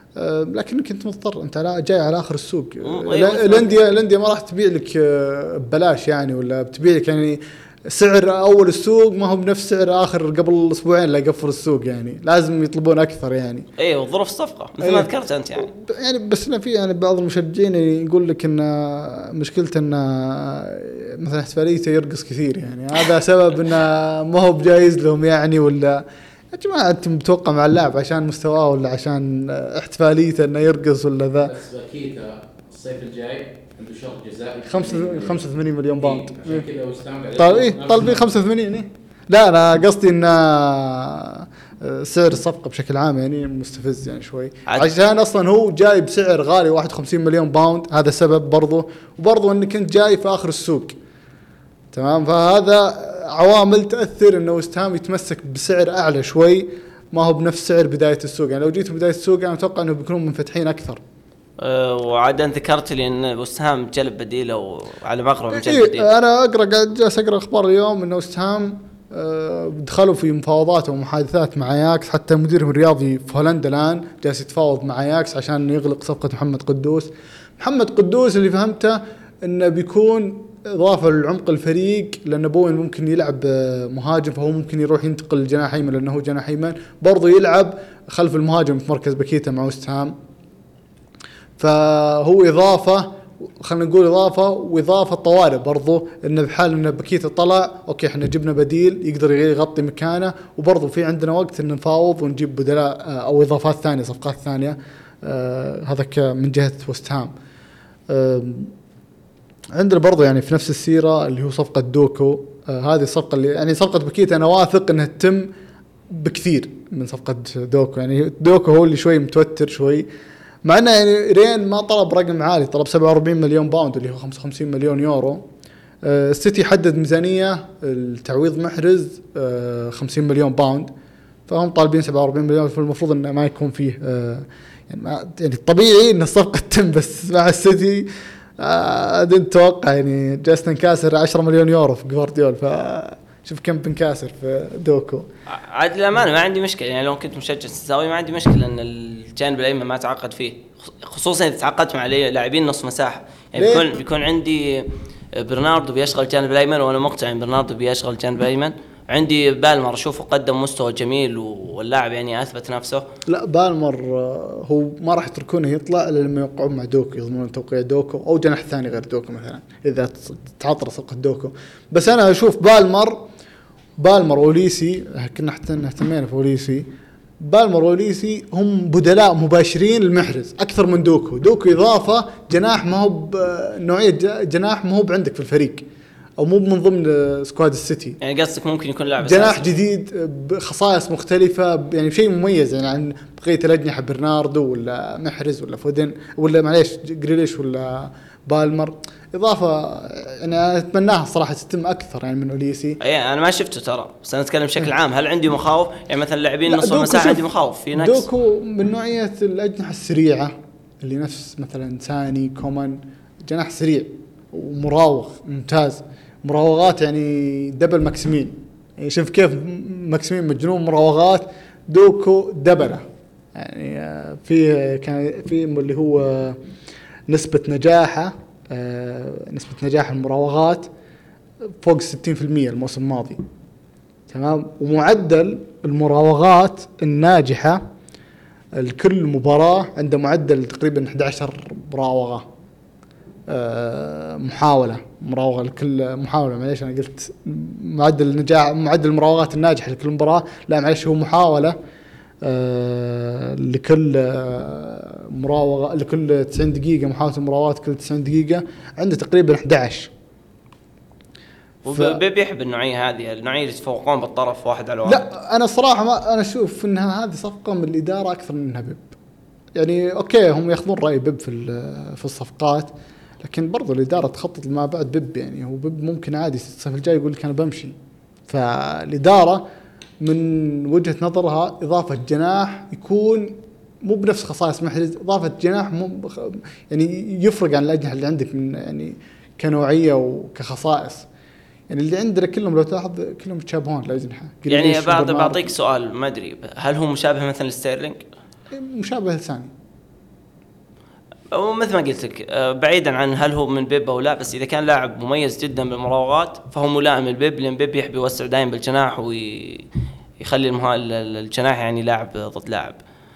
لكن كنت مضطر، انت جاي على اخر السوق. الانديه ما راح تبيع لك ببلاش يعني، ولا بتبيع لك يعني سعر اول السوق ما هو بنفس سعر اخر قبل اسبوعين لا يقفل السوق، يعني لازم يطلبون اكثر يعني. ايوه وظروف الصفقه مثل ما ذكرت انت يعني بس انا في يعني بعض المشجعين يقول لك ان مشكلته ان مثلا احتفاليته يرقص كثير، يعني هذا سبب انه ما هو بجايز لهم يعني. ولا يا جماعه انتم متوقع مع اللاعب عشان مستواه ولا عشان احتفاليته انه يرقص ولا ذا؟ بس باكيتا الصيف الجاي عنده شرط جزائي 85 مليون باوند. عشان كذا واستعمل طالبين 85 إيه؟ لا انا قصدي ان سعر الصفقه بشكل عام يعني مستفز يعني شوي، عشان اصلا هو جاي بسعر غالي 51 مليون باوند، هذا سبب برضه. وبرضه انك كنت جاي في اخر السوق، تمام. فهذا عوامل تاثر انه وست هام يتمسك بسعر اعلى شوي، ما هو بنفس سعر بدايه السوق. يعني لو جيت بدايه السوق انا اتوقع انه بيكونوا منفتحين اكثر. وعادا ذكرت لي ان وست هام جلب بديل، او على مقرب من جلب بديل. انا قاعد جالس اقرا اخبار اليوم انه وست هام دخلوا في مفاوضات ومحادثات مع اياكس، حتى مديرهم الرياضي في هولندا الان جالس يتفاوض مع اياكس عشان يغلق صفقه محمد قدوس. محمد قدوس اللي فهمته انه بيكون اضافه للعمق الفريق، لان بوين ممكن يلعب مهاجم، فهو ممكن يروح ينتقل لجناح ايمن لانه هو جناح ايمن، برضه يلعب خلف المهاجم في مركز باكيتا مع وست هام. فهو اضافه، خلينا نقول اضافه طوارئ برضو، انه بحال ان باكيتا طلع اوكي احنا جبنا بديل يقدر يغطي مكانه، وبرضو في عندنا وقت ان نفاوض ونجيب بدلاء او اضافات ثانيه، صفقات ثانيه. هذا من جهه وست هام. عندنا برضو يعني في نفس السيره اللي هو صفقه دوكو. هذه الصفقه اللي يعني صفقه باكيتا انا واثق انها تتم بكثير من صفقه دوكو. يعني دوكو هو اللي شوي متوتر شوي، مع انه يعني رين ما طلب رقم عالي، طلب 47 مليون باوند اللي هو 55 مليون يورو. السيتي حدد ميزانيه التعويض محرز 50 مليون باوند، فهم طالبين 47 مليون، فالمفروض انه ما يكون فيه يعني طبيعي ان الصفقه تتم. بس مع السيتي اتوقع يعني جالس نكاسر 10 مليون يورو في جوارديول، شوف كم بنكاسر في دوكو. عاد الأمانة ما عندي مشكلة، يعني لو كنت مشجع الساوي ما عندي مشكلة ان الجانب الايمن ما تعقد فيه، خصوصا اذا تعقدت مع لاعبين نص مساحة. يعني بيكون عندي برناردو بيشغل الجانب الايمن، وانا مقتنع ان برناردو بيشغل الجانب الايمن. عندي بالمر اشوفه قدم مستوى جميل، واللاعب يعني اثبت نفسه. لا بالمر هو ما راح يتركونه يطلع الا لما يوقعون مع دوكو، يضمنون توقيع دوكو او جناح ثاني غير دوكو مثلا اذا تعطر صفقة دوكو. بس انا اشوف بالمر اوليسي، كنا اهتمينا في اوليسي. بالمر واوليسي هم بدلاء مباشرين للمحرز اكثر من دوكو. دوكو اضافه جناح، ما هو بنوعيه جناح ما هو عندك في الفريق، او مو من ضمن سكواد السيتي. يعني قصدك ممكن يكون لاعب جناح جديد بخصائص مختلفه، يعني شيء مميز يعني عن بقيه الاجنحه، برناردو ولا محرز ولا فودن ولا معليش جريليش ولا بالمر. اضافه يعني اتمناها صراحه تتم اكثر يعني من اوليسي. اي انا ما شفته ترى، بس انا اتكلم بشكل عام. هل عندي مخاوف؟ يعني مثلا لاعبين نص المساحه عندي مخاوف في نقص. دوكو من نوعيه الاجنحه السريعه اللي نفس مثلا ساني كومان، جناح سريع ومراوغ ممتاز، مراوغات يعني دبل ماكسيمين، يعني شوف كيف ماكسيمين مجنون مراوغات، دوكو دبله يعني. في كان في اللي هو نسبة نجاح المراوغات فوق 60% الموسم الماضي، تمام. ومعدل المراوغات الناجحة الكل مباراة عنده معدل تقريبا 11 مراوغة، مراوغة لكل محاولة. معليش أنا قلت معدل النجاح، معدل المراوغات الناجحة لكل مباراة، لا معليش هو محاولة لكل مراوغة، لكل 90 دقيقة محاولة المراوغات كل 90 دقيقة عنده تقريبا 11. وبيب يحب النوعية هذه، النوعية اللي يتفوقون بالطرف واحد على واحد. لا أنا صراحة ما أنا أشوف إنها هذه صفقة من الإدارة أكثر من إنها بيب. يعني أوكي هم يأخذون رأي بيب في الصفقات، لكن برضو الإدارة تخطط ما بعد بيب. يعني هو بيب ممكن عادي الصيف الجاي يقول لك أنا بمشي. فالإدارة من وجهة نظرها إضافة جناح يكون مو بنفس خصائص محرز، إضافة جناح يعني يفرق عن الأجنحة اللي عندك من يعني كنوعية وكخصائص. يعني اللي عندنا كلهم لو تلاحظ كلهم متشابهون الأجنحة. يعني بعطيك سؤال ما أدري، هل هو مشابه مثلا لستيرلينج؟ مشابه لساني. ومثل ما قلت لك بعيدا عن هل هو من بيب أو لا، بس إذا كان لاعب مميز جدا بالمراوغات فهو ملائم للبيب، لأن بيب يحب يوسع دائما بالجناح ويخلي الجناح يعني لاعب ضد لاعب.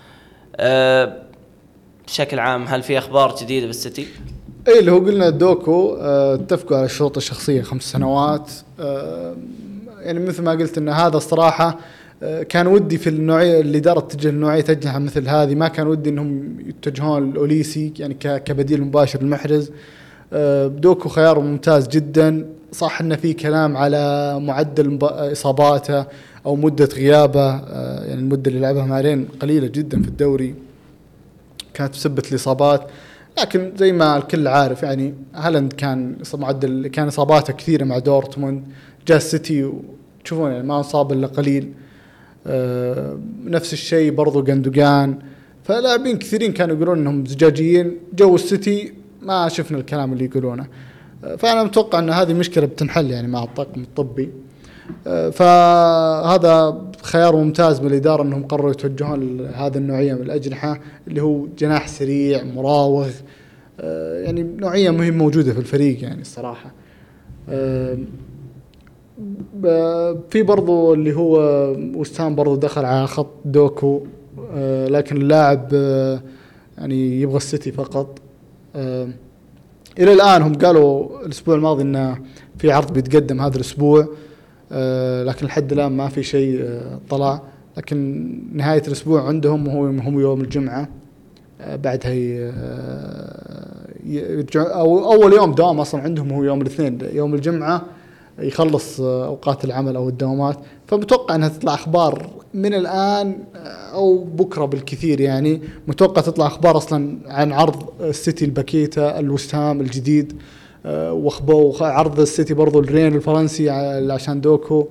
بشكل عام هل في أخبار جديدة بالسيتي؟ ايه اللي هو قلنا دوكو اتفقوا على الشروط الشخصية 5 سنوات. يعني مثل ما قلت ان هذا الصراحة كان ودي في النوعية اللي دارت تتجه النوعية أجنحة مثل هذه، ما كان ودي انهم يتجهون الأوليسي يعني كبديل مباشر للمحرز. دوكو خيار ممتاز جدا. صح انه في كلام على معدل اصاباته او مدة غيابه، يعني المدة اللي لعبها مع رين قليلة جدا في الدوري كانت بسبة الإصابات، لكن زي ما الكل عارف يعني هالاند كان إصاباته كثيرة مع دورتموند، جاء السيتي وتشوفون يعني ما انصاب إلا قليل. نفس الشيء برضو جندوجان. فلاعبين كثيرين كانوا يقولون انهم زجاجيين، جو السيتي ما شفنا الكلام اللي يقولونه. فأنا متوقع أن هذه مشكلة بتنحل يعني مع الطاقم الطبي. فهذا خيار ممتاز من الإدارة أنهم قرروا يتوجهون لهذا النوعية من الأجنحة اللي هو جناح سريع مراوغ، يعني نوعية مهمة موجودة في الفريق يعني الصراحة. في برضو اللي هو وستام برضو دخل على خط دوكو، لكن اللاعب يعني يبغى السيتي فقط. إلى الآن هم قالوا الأسبوع الماضي إنه في عرض بيتقدم هذا الأسبوع، لكن لحد الآن ما في شيء طلع. لكن نهاية الأسبوع عندهم هو يوم الجمعة، بعدها أو أول يوم دوام أصلا عندهم هو يوم الاثنين. يوم الجمعة يخلص أوقات العمل أو الدوامات، فمتوقع أنها تطلع أخبار من الآن أو بكرة بالكثير. يعني متوقع تطلع أخبار أصلا عن عرض السيتي الباكيتا الوستهام الجديد، وعرض السيتي برضو الرين الفرنسي عشان دوكو.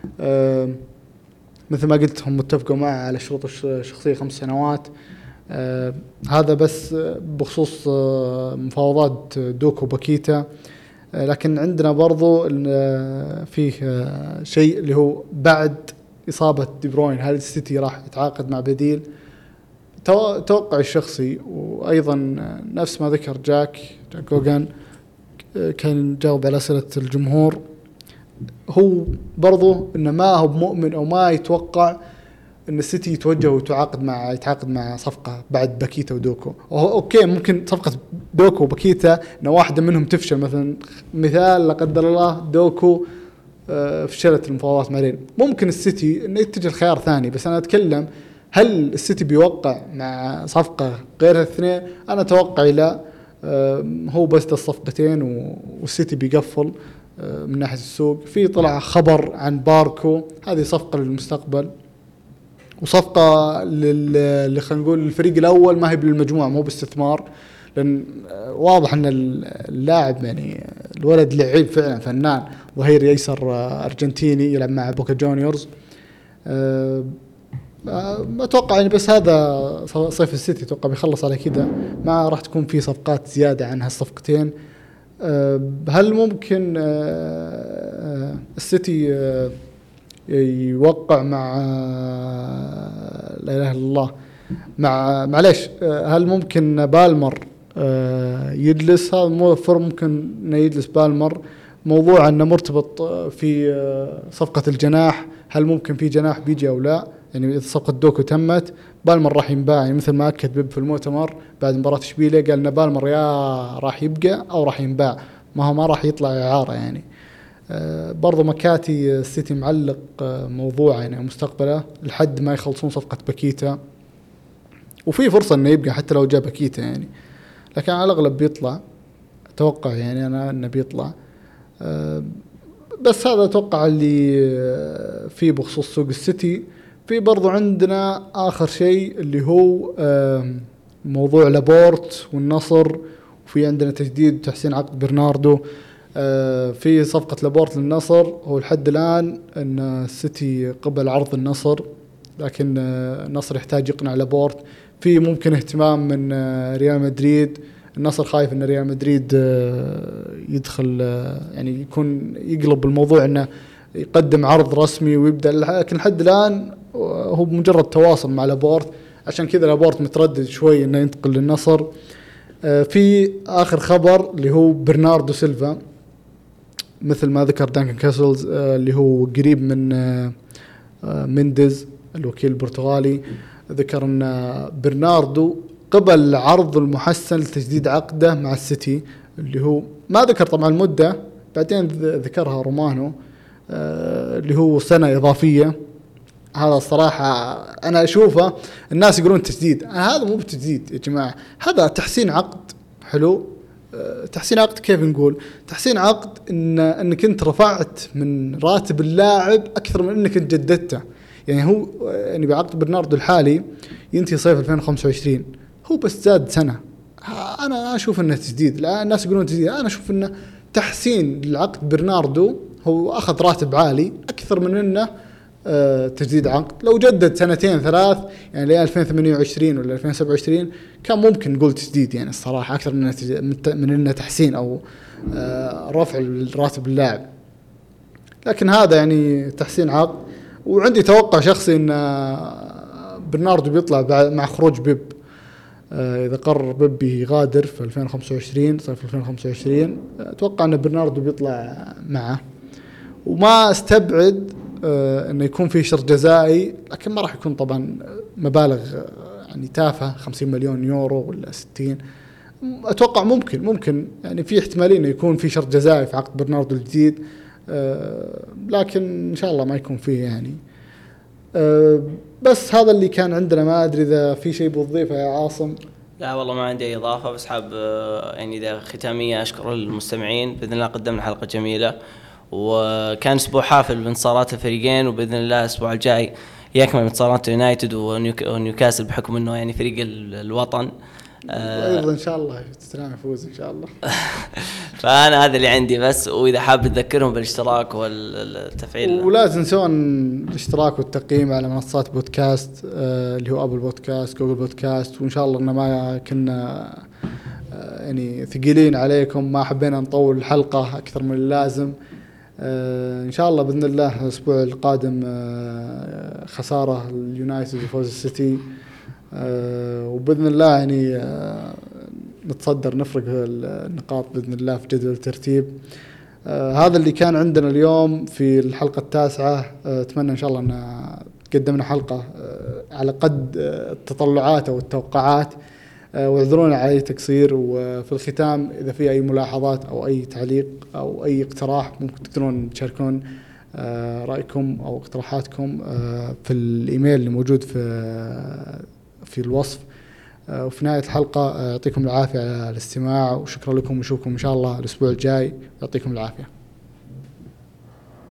مثل ما قلت هم متفقوا معه على شروط الشخصية 5 سنوات. هذا بس بخصوص مفاوضات دوكو باكيتا. لكن عندنا برضو فيه شيء اللي هو بعد إصابة دي بروين هل السيتي راح يتعاقد مع بديل؟ توقع الشخصي، وأيضا نفس ما ذكر جاك جوغان كان جاوب على أسئلة الجمهور، هو برضو إنه ما هو مؤمن أو ما يتوقع إن السيتي يتوجه يتعاقد مع صفقة بعد باكيتا ودوكو. أوكي ممكن صفقة دوكو وباكيتا إن واحدة منهم تفشل، مثال لا قدر الله دوكو فشلت المفاوضات مع رين، ممكن السيتي إنه يتجه الخيار ثاني. بس أنا أتكلم هل السيتي بيوقع مع صفقة غير الاثنين؟ أنا أتوقع لا، هو بس الصفقتين والسيتي بيقفل من ناحية السوق. في طلع خبر عن باركو، هذه صفقة للمستقبل وصفقة اللي خلينا نقول الفريق الأول، ما هي بالمجموعة مو باستثمار، لأن واضح أن اللاعب يعني الولد لعيب فعلا فنان، ظهير يسر أرجنتيني يلعب مع بوكا جونيورز. أتوقع يعني بس هذا صيف السيتي أتوقع بيخلص على كذا، ما راح تكون في صفقات زيادة عن هالصفقتين. هل ممكن السيتي يوقع مع لا إله إلا الله مع معليش هل ممكن بالمر يجلس؟ هذا ممكن انه يجلس بالمر. موضوع انه مرتبط في صفقة الجناح، هل ممكن في جناح بيجي او لا؟ يعني اذا صفقة دوكو تمت بالمر راح ينباع، يعني مثل ما اكد بيب في المؤتمر بعد مباراة اشبيلية، قال ان بالمر يا راح يبقى او راح ينباع، ما راح يطلع اعارة يعني. برضو مكاتي السيتي معلق موضوع يعني مستقبله لحد ما يخلصون صفقة باكيتا، وفي فرصة انه يبقى حتى لو جاء باكيتا يعني، لكن على الاغلب بيطلع اتوقع يعني انا انه بيطلع. بس هذا اتوقع اللي فيه بخصوص سوق السيتي. في برضو عندنا اخر شيء اللي هو موضوع لابورت والنصر، وفي عندنا تجديد وتحسين عقد برناردو. في صفقة لابورت للنصر، هو لحد الآن أن السيتي قبل عرض النصر، لكن النصر يحتاج يقنع لابورت. في ممكن اهتمام من ريال مدريد، النصر خايف أن ريال مدريد يدخل يعني يكون يقلب الموضوع أنه يقدم عرض رسمي ويبدأ، لكن لحد الآن هو مجرد تواصل مع لابورت، عشان كذا لابورت متردد شوي أنه ينتقل للنصر. في آخر خبر اللي هو برناردو سيلفا، مثل ما ذكر دانكن كاسلز اللي هو قريب من مينديز الوكيل البرتغالي، ذكر أن برناردو قبل عرض المحسن لتجديد عقده مع السيتي، اللي هو ما ذكر طبعا المدة، بعدين ذكرها رومانو اللي هو سنة إضافية. هذا الصراحة أنا أشوفه الناس يقولون تجديد، هذا مو بتجديد يا جماعة، هذا تحسين عقد حلو. تحسين عقد كيف نقول؟ تحسين عقد انك انت رفعت من راتب اللاعب اكثر من انك انت جددته. يعني هو يعني بعقد برناردو الحالي ينتهي صيف 2025، هو بس زاد سنة. انا اشوف انه تجديد، لا الناس يقولون تجديد، انا اشوف انه تحسين للعقد. برناردو هو اخذ راتب عالي اكثر من انه تجديد عقد. لو جدد سنتين ثلاث يعني ل 2028 ولا 2027 كان ممكن نقول تجديد يعني الصراحة، أكثر من إنه تحسين أو رفع راتب اللاعب. لكن هذا يعني تحسين عقد. وعندي توقع شخصي إن برناردو بيطلع مع خروج بيب، إذا قرر بيب يغادر في 2025 صيف 2025 أتوقع أن برناردو بيطلع معه. وما استبعد انه يكون في شرط جزائي، لكن ما راح يكون طبعا مبالغ يعني تافهه 50 مليون يورو ولا 60. اتوقع ممكن يعني في احتماليه انه يكون في شرط جزائي في عقد برناردو الجديد، لكن ان شاء الله ما يكون فيه يعني. بس هذا اللي كان عندنا، ما ادري اذا في شيء بتضيفه يا عاصم. لا والله ما عندي اي اضافه، بس حاب يعني اذا ختاميه اشكر المستمعين. باذن الله قدمنا حلقه جميله، وكان اسبوع حافل بانتصارات الفريقين، وباذن الله الاسبوع الجاي يكمل انتصارات يونايتد ونيوكاسل بحكم انه يعني فريق الوطن. ايضا ان شاء الله توتنهام يفوز ان شاء الله. فانا هذا اللي عندي بس، واذا حاب تذكرهم بالاشتراك والتفعيل، ولا تنسون الاشتراك والتقييم على منصات بودكاست اللي هو ابل بودكاست، جوجل بودكاست. وان شاء الله ان ما كنا يعني ثقيلين عليكم، ما حبينا نطول الحلقة اكثر من اللازم. ان شاء الله باذن الله الاسبوع القادم خساره اليونايتد وفوز السيتي، وباذن الله يعني نتصدر نفرق النقاط باذن الله في جدول الترتيب. هذا اللي كان عندنا اليوم في الحلقه التاسعة. اتمنى ان شاء الله ان قدمنا حلقه على قد التطلعات او التوقعات، واعذرونا على اي تقصير. وفي الختام اذا في اي ملاحظات او اي تعليق او اي اقتراح ممكن تقدرون تشاركون رايكم او اقتراحاتكم في الايميل اللي موجود في الوصف. وفي نهايه الحلقه يعطيكم العافيه على الاستماع، وشكرا لكم، ونشوفكم ان شاء الله الاسبوع الجاي. يعطيكم العافيه.